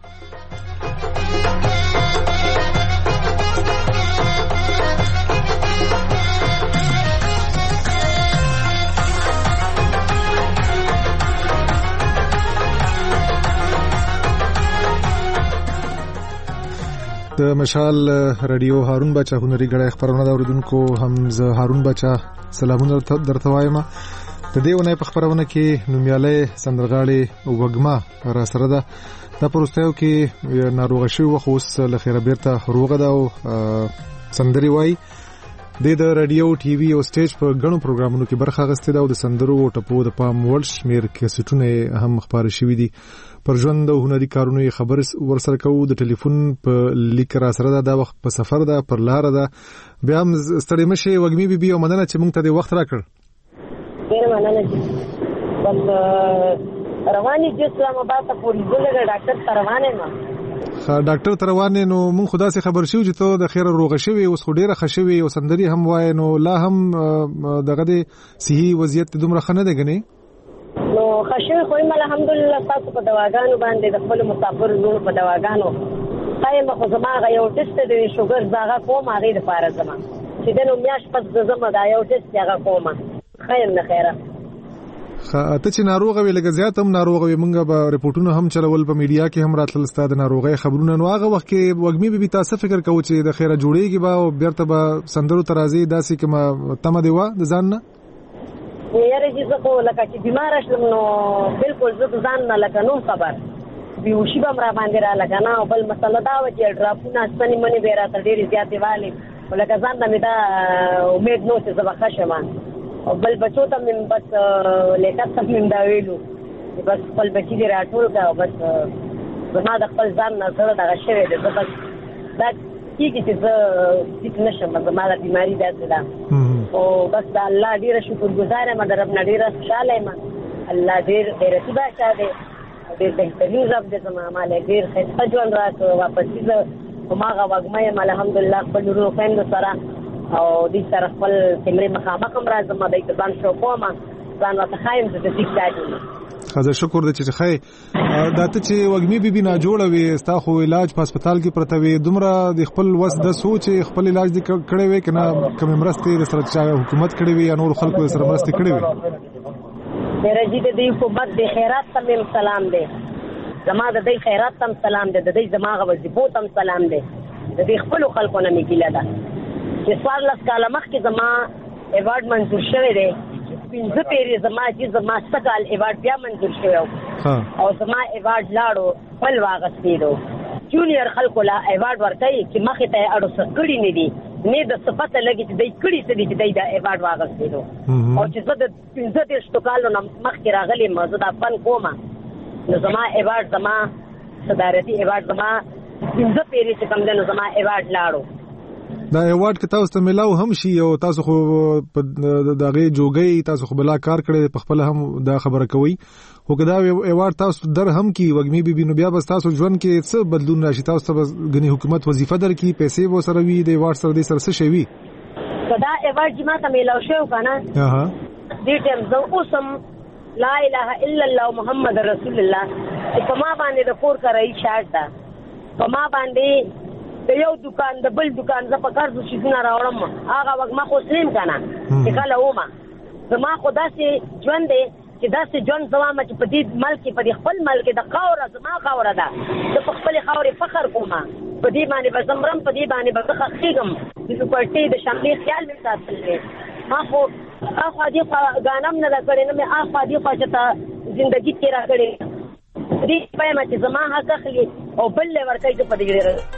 S2: د مشال رادیو هارون بچا هنري ګړی خبرونه دا اوریدونکو هم زه هارون بچا سلامونه درته وایم. د دې ونې په خبرونه کې نومیالۍ سندرغاړي وږمه را سره ده. دا پروستیو کې ناروغه شوی و خو اوس له خیره بیرته روغه ده او سندري وایي. د رادیو ټي وي او سټیج په غنو پروګرامونو کې برخه اخیستې ده او د سندرو او ټپو د پام وړ شمیر کیسټونه هم خبرې شوې دي. پر ژوند او هنري کارونو خبر ورسره کوو. د ټلیفون په لیک را سره دا وخت په سفر ده، پر لار ده. بیا هم ستړي مشي وګمي بي بي او مننه چې موږ ته د وخت راکړ.
S19: ډیر مننه چې بس رواني د اسلام آباد ته پوری ګل ډاکټر تروانه ما
S2: خا ډاکټر تروانه نو موږ خدا سي خبر شو چې ته د خیره روغه شوی اوس خو ډیره خښوي او سندري هم وای نو لا هم دغه د صحي وضعیت دومره خنه ده غني
S19: نو خښوي خو هم الحمدلله تاسو په دواګانو باندې د خپل مسافر زور په دواګانو پایم خو زما یو ټیسټ د شوګر زاغه کوم هغه د فار زما چې دنو میاش پس د زما دا یو ټیسټ هغه کومه خیر نه خیره
S2: ته چې ناروغه وی لګ زیات هم ناروغه وی مونږه به رپورټونه هم چلول په میډیا کې هم راتل ستاد ناروغي خبرونه نو هغه وخت کې وګمي به تاسو فکر کوئ چې د خیره جوړیږي به او بیرته به سندرو ترازی داسې کما تم دی و د ځان نه
S19: یاره چې زه خو لکه چې بیمار شم نو بالکل زه ځان نه لکه نو خبر بیوشي به مرا باندې را لګا نه بل مسله دا و چې ډراپونه سني منی به را تر ډېری زیاتې والی ولکه ځان نه مې دا امید نو چې زه به خښم او بل بچو ته مې بس لیکه ته مې دا ویلو چې بس خپل بچی دې راټول کړه او بس زما د خپل ځان نه سره دغه شوی دی زه بس دا کېږي چې زه هېڅ نه شم زما د بیماري داسې ده او بس د الله ډېره شکرګزار یم د رب نه ډېره خوشحاله یم الله ډېر غیرتي بادشاه دی ډېر بهترین رب دی زما ما له ډېر ښایسته ژوند راکړ واپسي زه هماغه وږمه یم الحمدلله خپل ورونو خویندو سره او دې سره خپل تمرې مخامخ هم راځم د ځان شو کوم ځان راته خایم چې ټیک راځي
S2: خزه شکر دې چې خې دا ته چې وګمي بي بي نه جوړه وي ستا خو علاج په هسپتال کې پرته وي دومره د خپل وس د سوچ خپل علاج دې کړی وي کنه کوم مرستې سره حکومت کړی وي یا نور خلکو سره مرستې کړی وي
S19: درجه دې حکومت د خیرات تم سلام دې زما د دې خیرات تم سلام دې د دې زماغه وظیفو تم سلام دې د دې خپل خلکو نه میګیله ده چې څوارلس کاله مخکې زما ایوارډ منظور شوی دی پنځه پیرې زما چې زما څه کال ایوارډ بیا منظور شوی او زما ایوارډ لاړو خپل واغستې دو جونیئر خلکو لا ایوارډ ورکوي چې مخې ته یې اړو څه کړي نه دي نه د صفته لګي چې دی کړي څه دي چې دی دا ایوارډ واغستې دو او چې زه د پنځه دېرشو کالو نه مخکې راغلی یم زه دا فن کومه نو زما ایوارډ زما صدارتي ایوارډ زما پنځه پیرې چې کوم دی نو زما ایوارډ لاړو
S2: دا ایوارډ کې تاسو ته ملاو هم شي او تاسو خو دغه جوګي تاسو خو بلا کار کړی په خپل هم دا خبره کوي خو کدا ایوارډ تاسو در هم کی وګمي بي بي نو بیا بس تاسو ژوند کې څه بدلون راشي تاسو ته غني حکومت وظیفه در کی پیسې و سره وي د ایوارډ سره د سره څه شي وي
S19: کدا ایوارډ چې ما ته ملاو شو کنه
S2: اها
S19: دې ټیم زه اوسم لا اله الا الله محمد رسول الله په ما باندې د کور کرای شاټ دا په ما باندې د یو دکان د بل دکان زه په قرض شیزونه راوړم هغه وخت ما خو سلیم کنه چې کله ومه زما خو داسې ژوند دی چې داسې ژوند زما چې په دې ملک په دې خپل ملک د خاوره زما خاوره ده زه په خپل خاورې فخر کوم په دې باندې به زمرم په دې باندې به زه خېږم د سپورټي د شاملي خیال مې ساتل دی ما خو اخوا دې خوا ګانم نه ده کړې نه مې اخوا دې خوا چې ته زندګي تېره کړې دې وایم چې زما حق اخلي او بل یې ورکوي چې په دې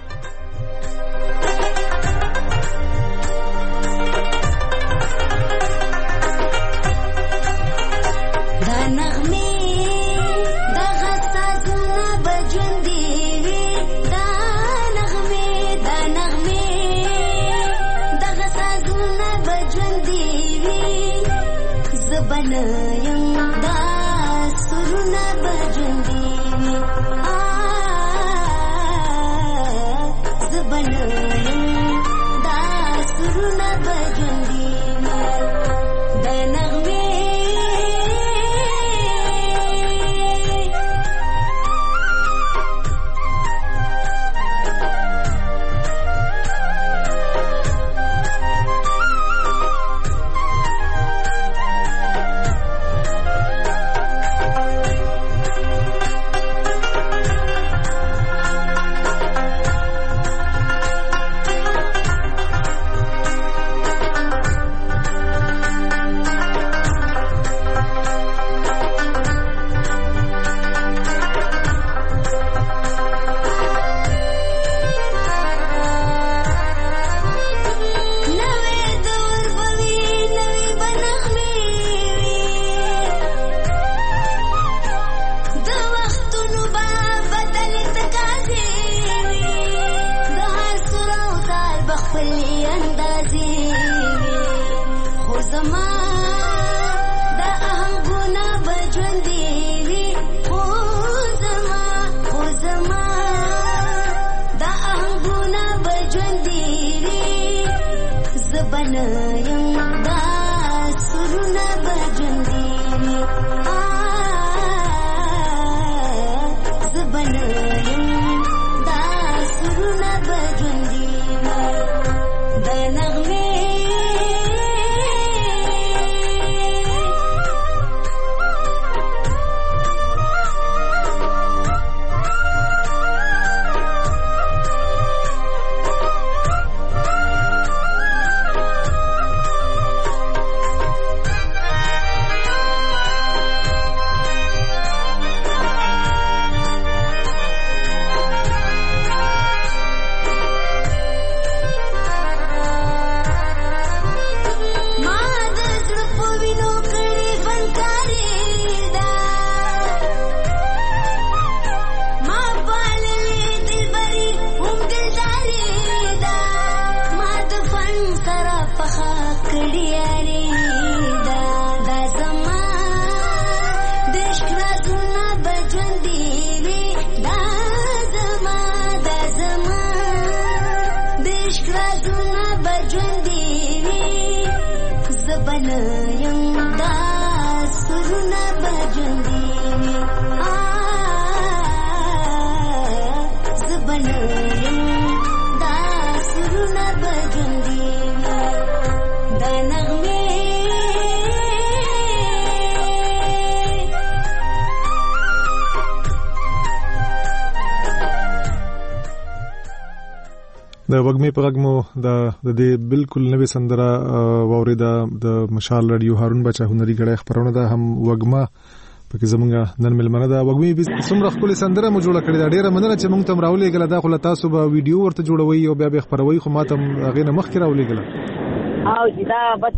S20: د وګمې په غږ مو د دې بالکل نوې سندره واوریدا د مشال رادیو هارون بچا هنري غړې خبرونه ده هم وګما پکې زمونږ نن ملمنه ده وګمې څومره خپل سندره مو جوړه کړې ده ډیره مننه چې مونږ ته راولې غل دا خو تاسو به ویډیو ورته جوړوي او بیا به خبروي خو ماته هغه نه مخ کې راولې غل
S19: او دا بس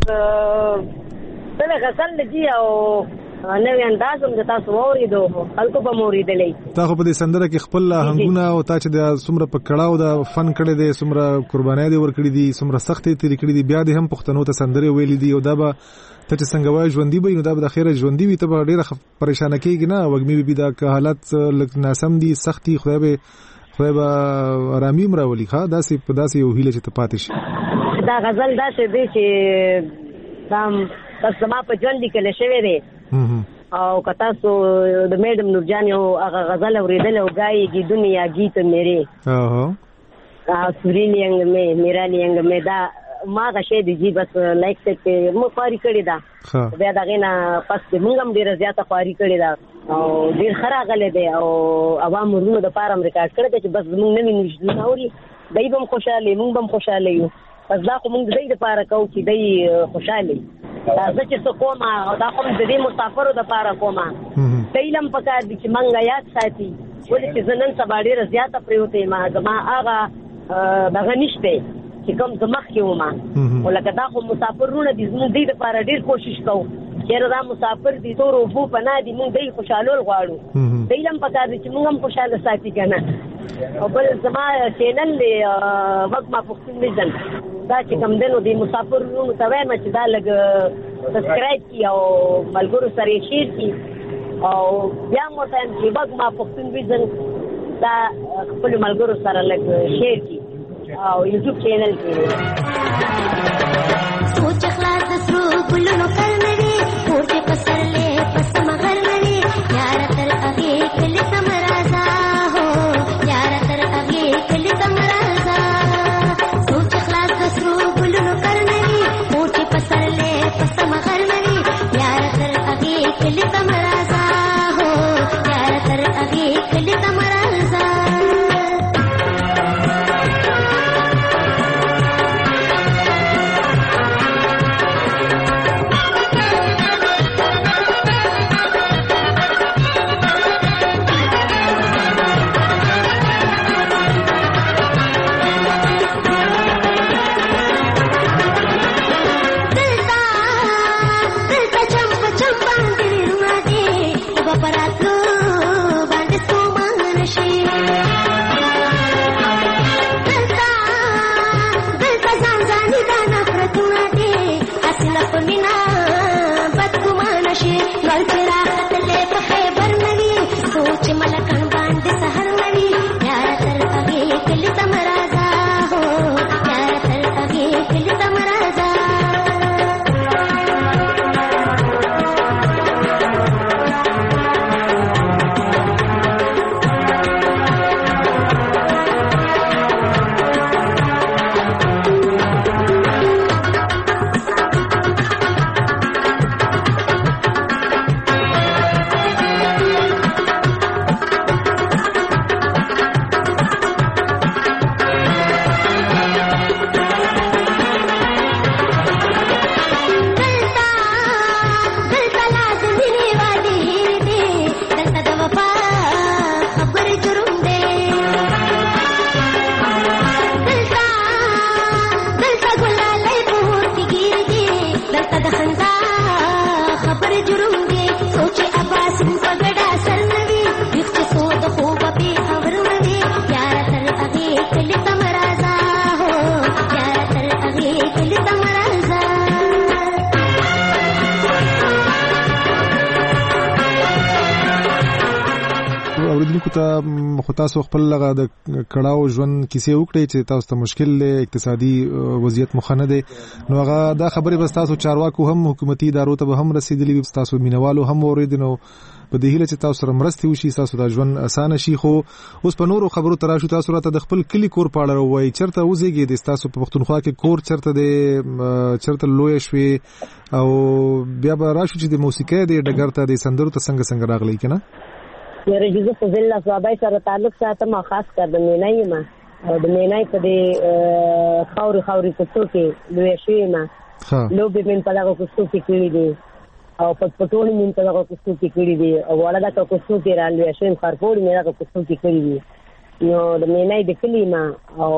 S19: څنګه غسل دي او نوې انداز هم د تاسو وریدو خلکو به موریدلې
S20: تا خو په دې سندره کې خپل هنګونه او تا چې د څومره په کړهو د فن کړي دي څومره قربانای دي ور کړی دي څومره سختې تیرې کړې دي بیا دې هم پښتنو ته سندره ویلې دي او دا به ته چې څنګه وای ژوندۍ به نو دا به د خیره ژوندۍ وي ته به ډیره پریشان کېږي نه وګمې به دا حالت لکه ناسم دي سختي خدای به خدای به آرامي مراولي ښا داسې په داسې یو هیله چې ته پاتې شي
S19: دا غزل داسې دی چې تام تاسو ما په ژوند کې له شوی دی او کتا سو د میډم نورجان یو هغه غزل اوریدل او گایي دنیا گیت میرے
S20: اوه
S19: سورینی انګ مې میرانی انګ مې دا ما غشه دي جی بس لایک ته مو خاري کړی دا بیا دا غینا پس موږ هم ډیر زیاته خاري کړی دا او ډیر خراغله دی او عوام ورونو د پاره امریکا کړی چې بس موږ نه وینځو نوري دای بم خوشاله موږ بم خوشاله یو پس دا خو موږ دای د پاره کو چې دای خوشاله دا چې څه کومه دا کوم د دې مسافرو د پاره کومه دایلم پکار دي چې منګه یاد ساتي ولې چې زنن سبا ډیر زیاته پریوته ما زما هغه دغه نشته چې کوم زمخ کې ومه ولکه دا خو مسافرونه دي زموږ د لپاره ډیر کوشش کوو چیرې دا مسافر دي تور او بو پنا دي موږ دې خوشاله غواړو دایلم پکار دي چې موږ هم خوشاله ساتي کنه او بل زما چینل دی وخت ما پښتون ویژن دا چې کوم دنو دي مسافرونو ته وایم چې دا لګ سبسکرایب کی او ملګرو سره شیر کی او بیا مو ته چې وخت ما پښتون ویژن دا خپل ملګرو سره لګ شیر کی او یوټیوب چینل کې
S21: سوچ خلاص سرو ګلونو کلمري ورته پسرلې پس مغر مني یار تر اگے کلی تمرازا هو یار تر اگے کلی تمرازا سوچ خلاص سرو ګلونو کلمري ورته پسرلې پس مغر مني یار تر اگے کلی تمرازا هو یار تر اگے کلی تمرازا
S20: وروسته خو تاسو خپل لغه د کړهو ژوند کیسې وکړي چې تاسو ته مشکل له اقتصادي وضعیت مخنه دي نو هغه دا خبره بس تاسو چارواکو هم حکومتي ادارو ته هم رسیدلی تاسو مینوالو هم اوریدنو په دې هیله چې تاسو سره مرستې وشي تاسو د ژوند اسانه شي خو اوس په نورو خبرو تراشو تاسو راته د خپل کلی کور په اړه وایي چرته وزيږي د تاسو په پښتونخوا کې کور چرته د چرته لوی شوي او بیا به راشو چې د موسیقۍ د ډګر ته د سندرو ته څنګه څنګه راغلی کنه
S19: یاره جزو فضل صوابای سره تعلق ساتم خاص کر د مینای ما او د مینای په دې خوري خوري کوڅو کې لوی شوی ما لوبي من په لغه کوڅو کې کړی دي او په پټونی من په لغه کوڅو کې کړی دي او وړاندې ته کوڅو کې را لوی شوی خرپوړ مې هغه کوڅو کې کړی دي نو د مینای د کلی ما او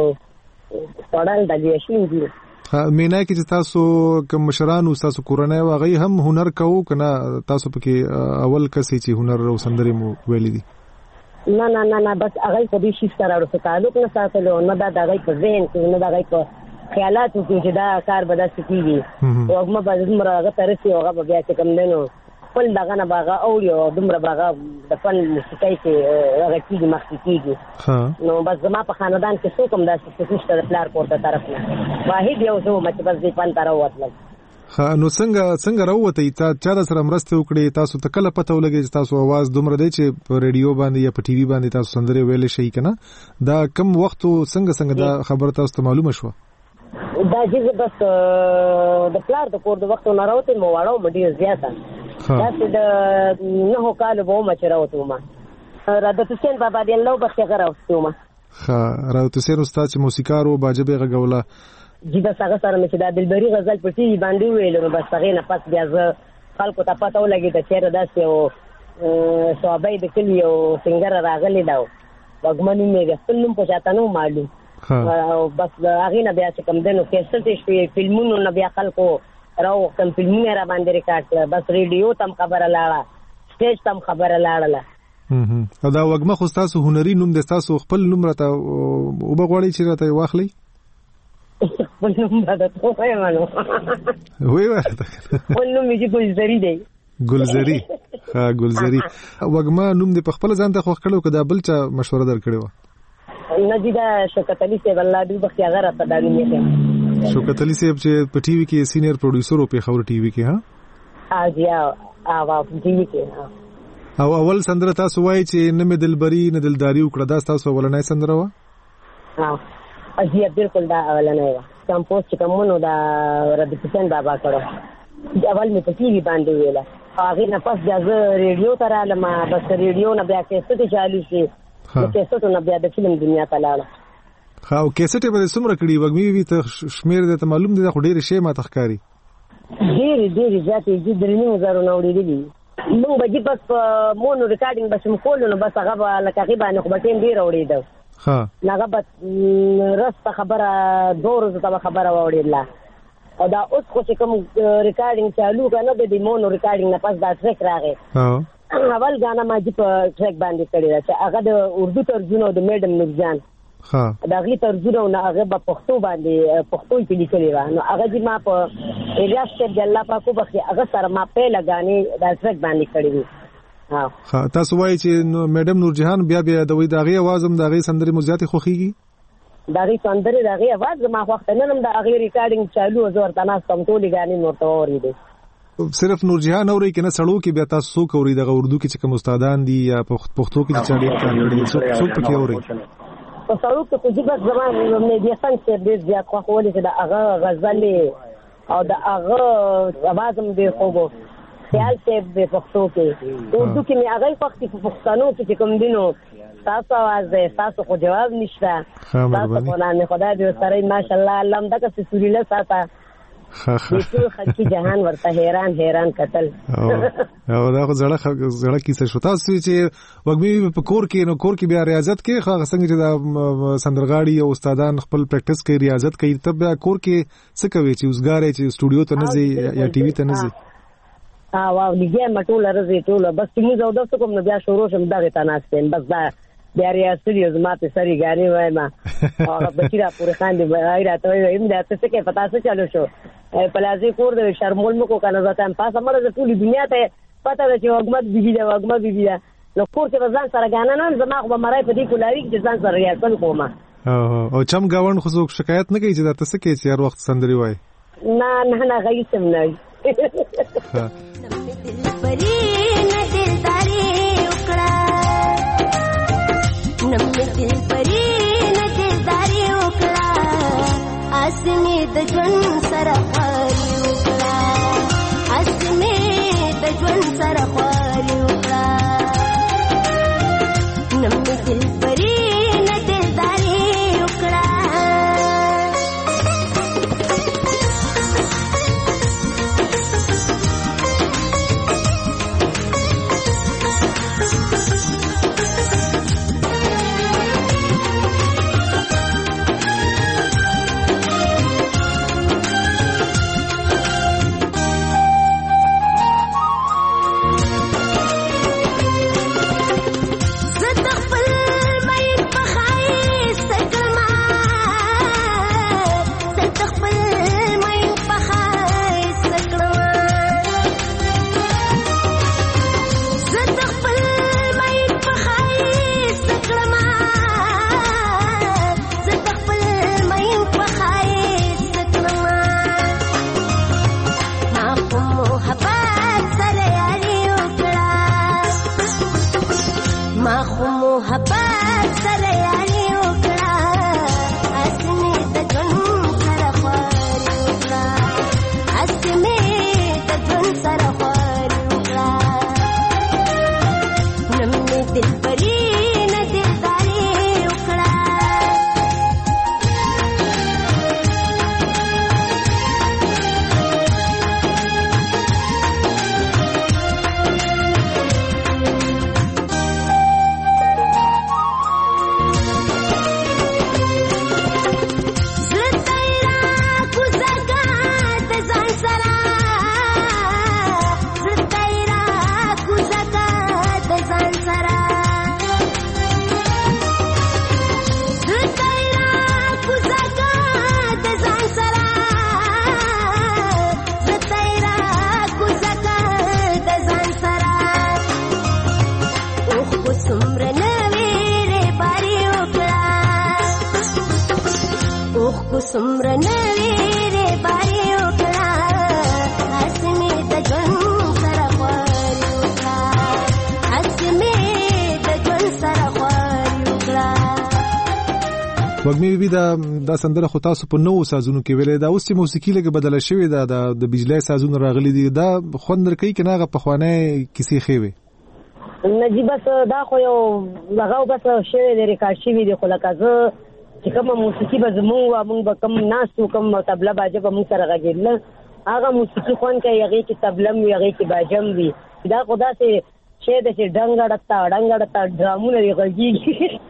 S19: وړاندې د لوی شوی دي
S20: مینای کې چې تاسو کوم مشران او تاسو کورنۍ واغی هم هنر کوو کنه تاسو پکې اول کسي چې هنر او سندري مو ویلې دي
S19: نه نه نه نه بس هغه په دې شي سره ورته تعلق نه ساتلو نه دا دغه په ذهن کې نه دغه په خیالاتو کې چې دا کار به داسې کیږي او موږ به زموږ هغه ترسي هغه بیا چې کوم دنو خپل دغه نه باغه اوري او دومره باغه د فن موسیقۍ کې هغه کیږي مخکې کیږي نو بس زما په خاندان کې څوک هم داسې څه شته د پلار پورته طرف نه واحد یو څو مچ بس دې پان تر ووتل
S20: ها نو څنګه څنګه راوته تا چا سره مرسته وکړي تاسو ته کله پته ولګي چې تاسو आवाज دومره دی چې په ریډیو باندې یا په ټي وي باندې تاسو سندري ویلې شي کنه دا کم وخت څنګه څنګه دا خبره تاسو ته معلومه شو
S19: دا چې بس د پلار د کور د وخت نه راوته مو واړو مډي زیاته دا چې د نه کال به مچ راوته ما راته حسین بابا دی الله بخښه غراوته ما
S20: ها راته حسین استاد چې موسیقارو باجبه غوله
S19: جی بس هغه سره مې چې دا دلبري غزل په ټي وي باندې ویل نو بس هغه نه پس بیا زه خلکو ته پته ولګي چې چیرې داسې او صوابای د کلی او سنگر راغلی دا وګمنې مې خپل نوم په شاته نو معلوم او بس هغه نه بیا چې کوم دنو کیسټ شوی فلمونو نه بیا خلکو راو کوم فلمونه را باندې ریکارډ بس ریډیو تم خبره لاړه سټیج تم خبره لاړه
S20: ا دا وګمه خو تاسو هنري نوم د تاسو خپل نوم راته او بغوړی چې راته واخلي
S19: خپل نوم دا ته وای مانو
S20: وای ورته
S19: خپل نوم یې ګلزری دی
S20: ګلزری ها ګلزری وګمه نوم د خپل ځان ته خو کړو کدا بل چا مشوره درکړو
S19: نجیدا شوکت علي سے والله دوی بخیا غره په دالو نه
S20: شوکت علي صاحب چې په ټي وي کې سینیئر پروډوسر او په خبر ټي وي کې ها
S19: اجیا او په ټي وي کې
S20: او اول سندره تاسو وایي چې نه مې دلبري نه دلداري وکړه دا تاسو ولنۍ سندره و
S19: ها اجیا بالکل دا ولنۍ و کمپوز چې کومونو دا رد حسین بابا کړو اول مې په ټي وي باندې ویله هغه نه پس دا ریډیو ته رالم بس ریډیو نه بیا کیسټ چالو شي کیسټ نه بیا د فلم دنیا ته لاړم
S20: خاو کیسټ به څومره کړي وګمې وی ته شمیر د ته معلوم دي خو ډېر شی ما تخکاری
S19: ډېر ډېر ځاتې د درنو زارو نو وړي نو به جې بس مونو ریکارډینګ بس مکول نو بس هغه لکه هغه باندې خو ټیم ډېر وړي دا ها هغه بس رسته خبره دور زته خبره وړي او دا اوس خو چې کوم ریکارډینګ چالو کنه د دې مونو ریکارډینګ نه پس دا ټریک راغی ها اول غانا ما جې په ټریک باندې کړی دا چې هغه د اردو ترجمه د میډم نورجان ها دا غلی ترجمه نه هغه په پښتو باندې پښتو کې لیکلی و نو هغه چې ما په الیاس صاحب الله پاکو بخي هغه سره ما په لګانی دا ټریک باندې کړی و
S20: ها تاسو وایي چې میډم نورجهان بیا بیا د وې داغي आवाज هم داغي سندري مزيات خوخيږي
S19: داغي سندري داغي आवाज ما وخت نه نم دا غیر ریکارډینګ چالو زور تناس کم ټولي غاني نورته اوریدي
S20: صرف نورجهان اوري کنه سړو کې بیا تاسو څوک اوري دغه اردو کې چې کوم استادان دي یا پښتو کې چې چالي کړي څوک څوک پکې اوري
S19: په سړو کې په جبه زمان مې بیا څنګه دې زیات خو ولې چې دا هغه غزل او دا هغه आवाज هم دې خوبو خیال ته په پښتو کې اردو کې مې هغه وخت په پښتنو کې کوم دینو تاسو आवाज تاسو خو جواب نشته تاسو په نامه خدای دې سره ماشاءالله الله هم دغه سوريله ساته ټول خلک جهان ورته حیران حیران قتل
S20: او دا خو زړه زړه کیسه شو تاسو چې وګمې په کور کې نو کور کې بیا ریاضت کې خو څنګه چې دا سندرغاړي او استادان خپل پریکټیس کوي ریاضت کوي تب بیا کور کې څه کوي چې اوسګارې چې سټوډیو ته نه ځي یا ټي وي ته نه ځي
S19: ها واو لګي مټول راځي ټول بس موږ زو د څه کوم بیا شروع شم دغه تناستین بس دا بیا ریاستي زماته سری غاني وای ما هغه بچیرا پورې خان دی وای راته وای دا څه کې پتا څه چالو شو پلازي کور د شرمول مکو کنه ځاتم پاسه مړه د ټولي دنیا ته پتا ده چې وګمت بيبي دا وګمت بيبي دا نو کور کې ځان سره غاڼه نه زما خو مړای په دې کولاوي کې ځان سره ریاست کوم.
S20: او چم گاوند خو څوک شکایت نه کوي چې درته څه کوي چې هر وخت سندري وای؟
S19: نه نه نه غیسم نه پری نه دلداري وکړه نمې دل پری نه دلداري وکړه اسمه د ژوند سره خاري وکړه اسمه د ژوند سره خاري وکړه نمې دل پری
S20: وګمې بي دا د سندره خو تاسو په نوو سازونو کې ویلې دا اوس چې موسیقي لګه بدله شوې ده د بجلی سازونه راغلي دي دا خوند درکې کې ناغه په خوانه کیسې خوي
S19: نجی بس دا خو یو هغه بس شوی د ریکارډ شوی دی خو لکه زه چې کومه موسیقي به زمونږ و موږ به کوم ناستو کوم طبله باجه به موږ سره غږېدله هغه موسیقي خوند کوي هغې کې طبله وي هغې کې باجه هم وي دا خو داسې شی ده چې ډنګړته ډنګړته ډرامونه دې غږېږي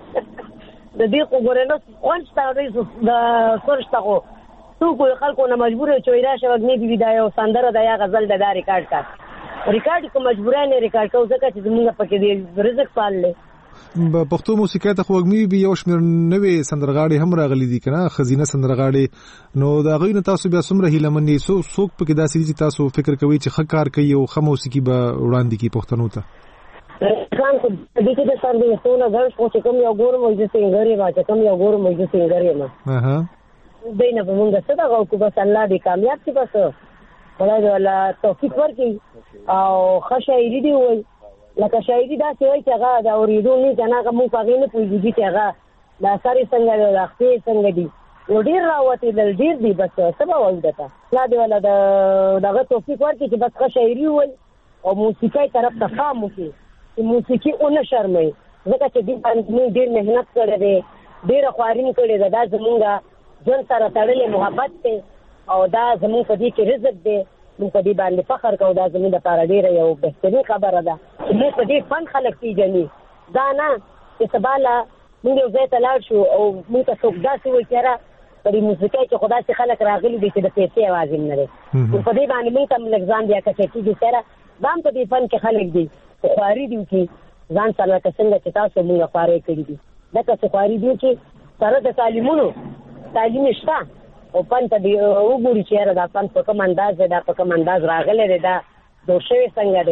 S19: د دې خو ګورې نه خوند شته د سور شته خو څوک خلکو نه مجبور یو چې وایي راشه وږمې بي دا یو سندره ده یا غزل ده دا ریکارډ کا ریکارډ کو مجبورانه ریکارډ کو ځکه چې زمونږ پکې دی رزق پال له
S20: پښتو موسیقي ته خوګمې بي یو شمېر نوې سندرغاړي هم راغلي دي کنه خزینه سندرغاړي نو دا غوینه تاسو بیا څومره هیله منې سو څوک پکې داسې دي تاسو فکر کوي چې ښه کار کوي او ښه موسیقي به وړاندې کی پښتنو ته
S19: ځان کو د دې د سر دې څونه غږ خو چې کوم یو ګورم او چې څنګه وا چې کوم یو ګورم او چې څنګه ما
S20: اها
S19: دینه په موږ څه دا غو کو بس الله دې کامیاب شي بس ولای ولا توفیق ورکړي او ښه شاعري دی وای لکه شاعري دا څه وای چې هغه دا اوریدو نه جنا کوم په غي نه پوهیږي چې هغه دا ساري څنګه دی دا خپل څنګه دی نو ډیر راوته دل ډیر دی بس سبا وای دته لا دی ولا دا دغه توفیق ورکړي چې بس ښه شاعري وای او موسیقي طرف ته فهم وکړي چې موسیقي اون شرمای ځکه چې دې باندې ډیر مهنت کړې ده ډیر خوارین کړې ده دا زمونږه ځن سره تړلې محبت ته او دا زموږ په دې کې رزق دی موږ په دې باندې فخر کوو دا زموږ لپاره ډیره یو بهتري خبره ده چې موږ په دې فن خلک پیژني دا نه چې سبا لا موږ یو ځای ته لاړ شو او موږ ته څوک داسې وایي چې په دې موسیقۍ کې خو داسې خلک راغلي دي چې د پیسې عوازم نه دی په دې باندې موږ ته لږ ځان بیا کچې کېږي سره دا هم په دې فن کې خلک دي خواري دي چې ځان سره لکه څنګه چې تاسو موږ خوارۍ کړي دي دکه څه خواري دي چې سره د تعلیمونو تعلیم شته او فن ته وګوري چې دا فن په کوم انداز دا په کوم انداز راغلی دی دا دوه شوی څنګه دی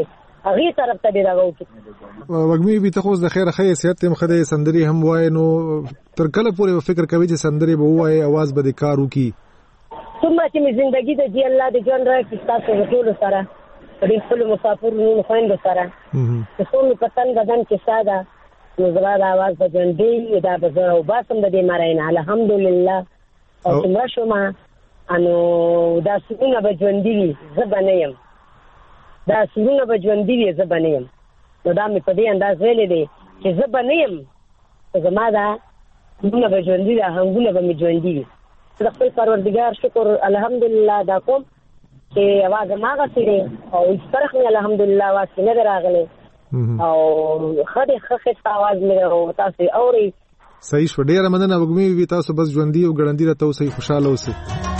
S19: هغه طرف ته دی راغو
S20: وګمي به ته خو د خیر خیر سیاست هم خدای سندري هم وای نو تر کله پورې فکر کوي چې سندري به وای आवाज به د کارو کی
S19: ثم چې می زندگی د دی الله د جون راکې تاسو ټول سره د خپل مسافرونو خويند سره چې څومره پتن غدن کې ساده نو زړه د आवाज په جندې دا به زه او باسم د دې مارین الحمدلله او څومره شوما انو دا سونه به ژوندۍ زبنیم دا سونه به ژوندۍ زبنیم نو دا مې په دې انداز ویلې دي چې زبنیم زما دا سونه به ژوندۍ دا هنګونه به مې ژوندۍ د خپل پروردګار شکر الحمدلله دا کوم چې आवाज ماغه سره او فرق مې الحمدلله واسه نه راغله او خدای خخه आवाज مې او تاسو اوري
S20: صحیح شو ډیره مننه وګمي وی تاسو بس ژوندۍ او ګړندۍ راته اوسئ خوشاله اوسئ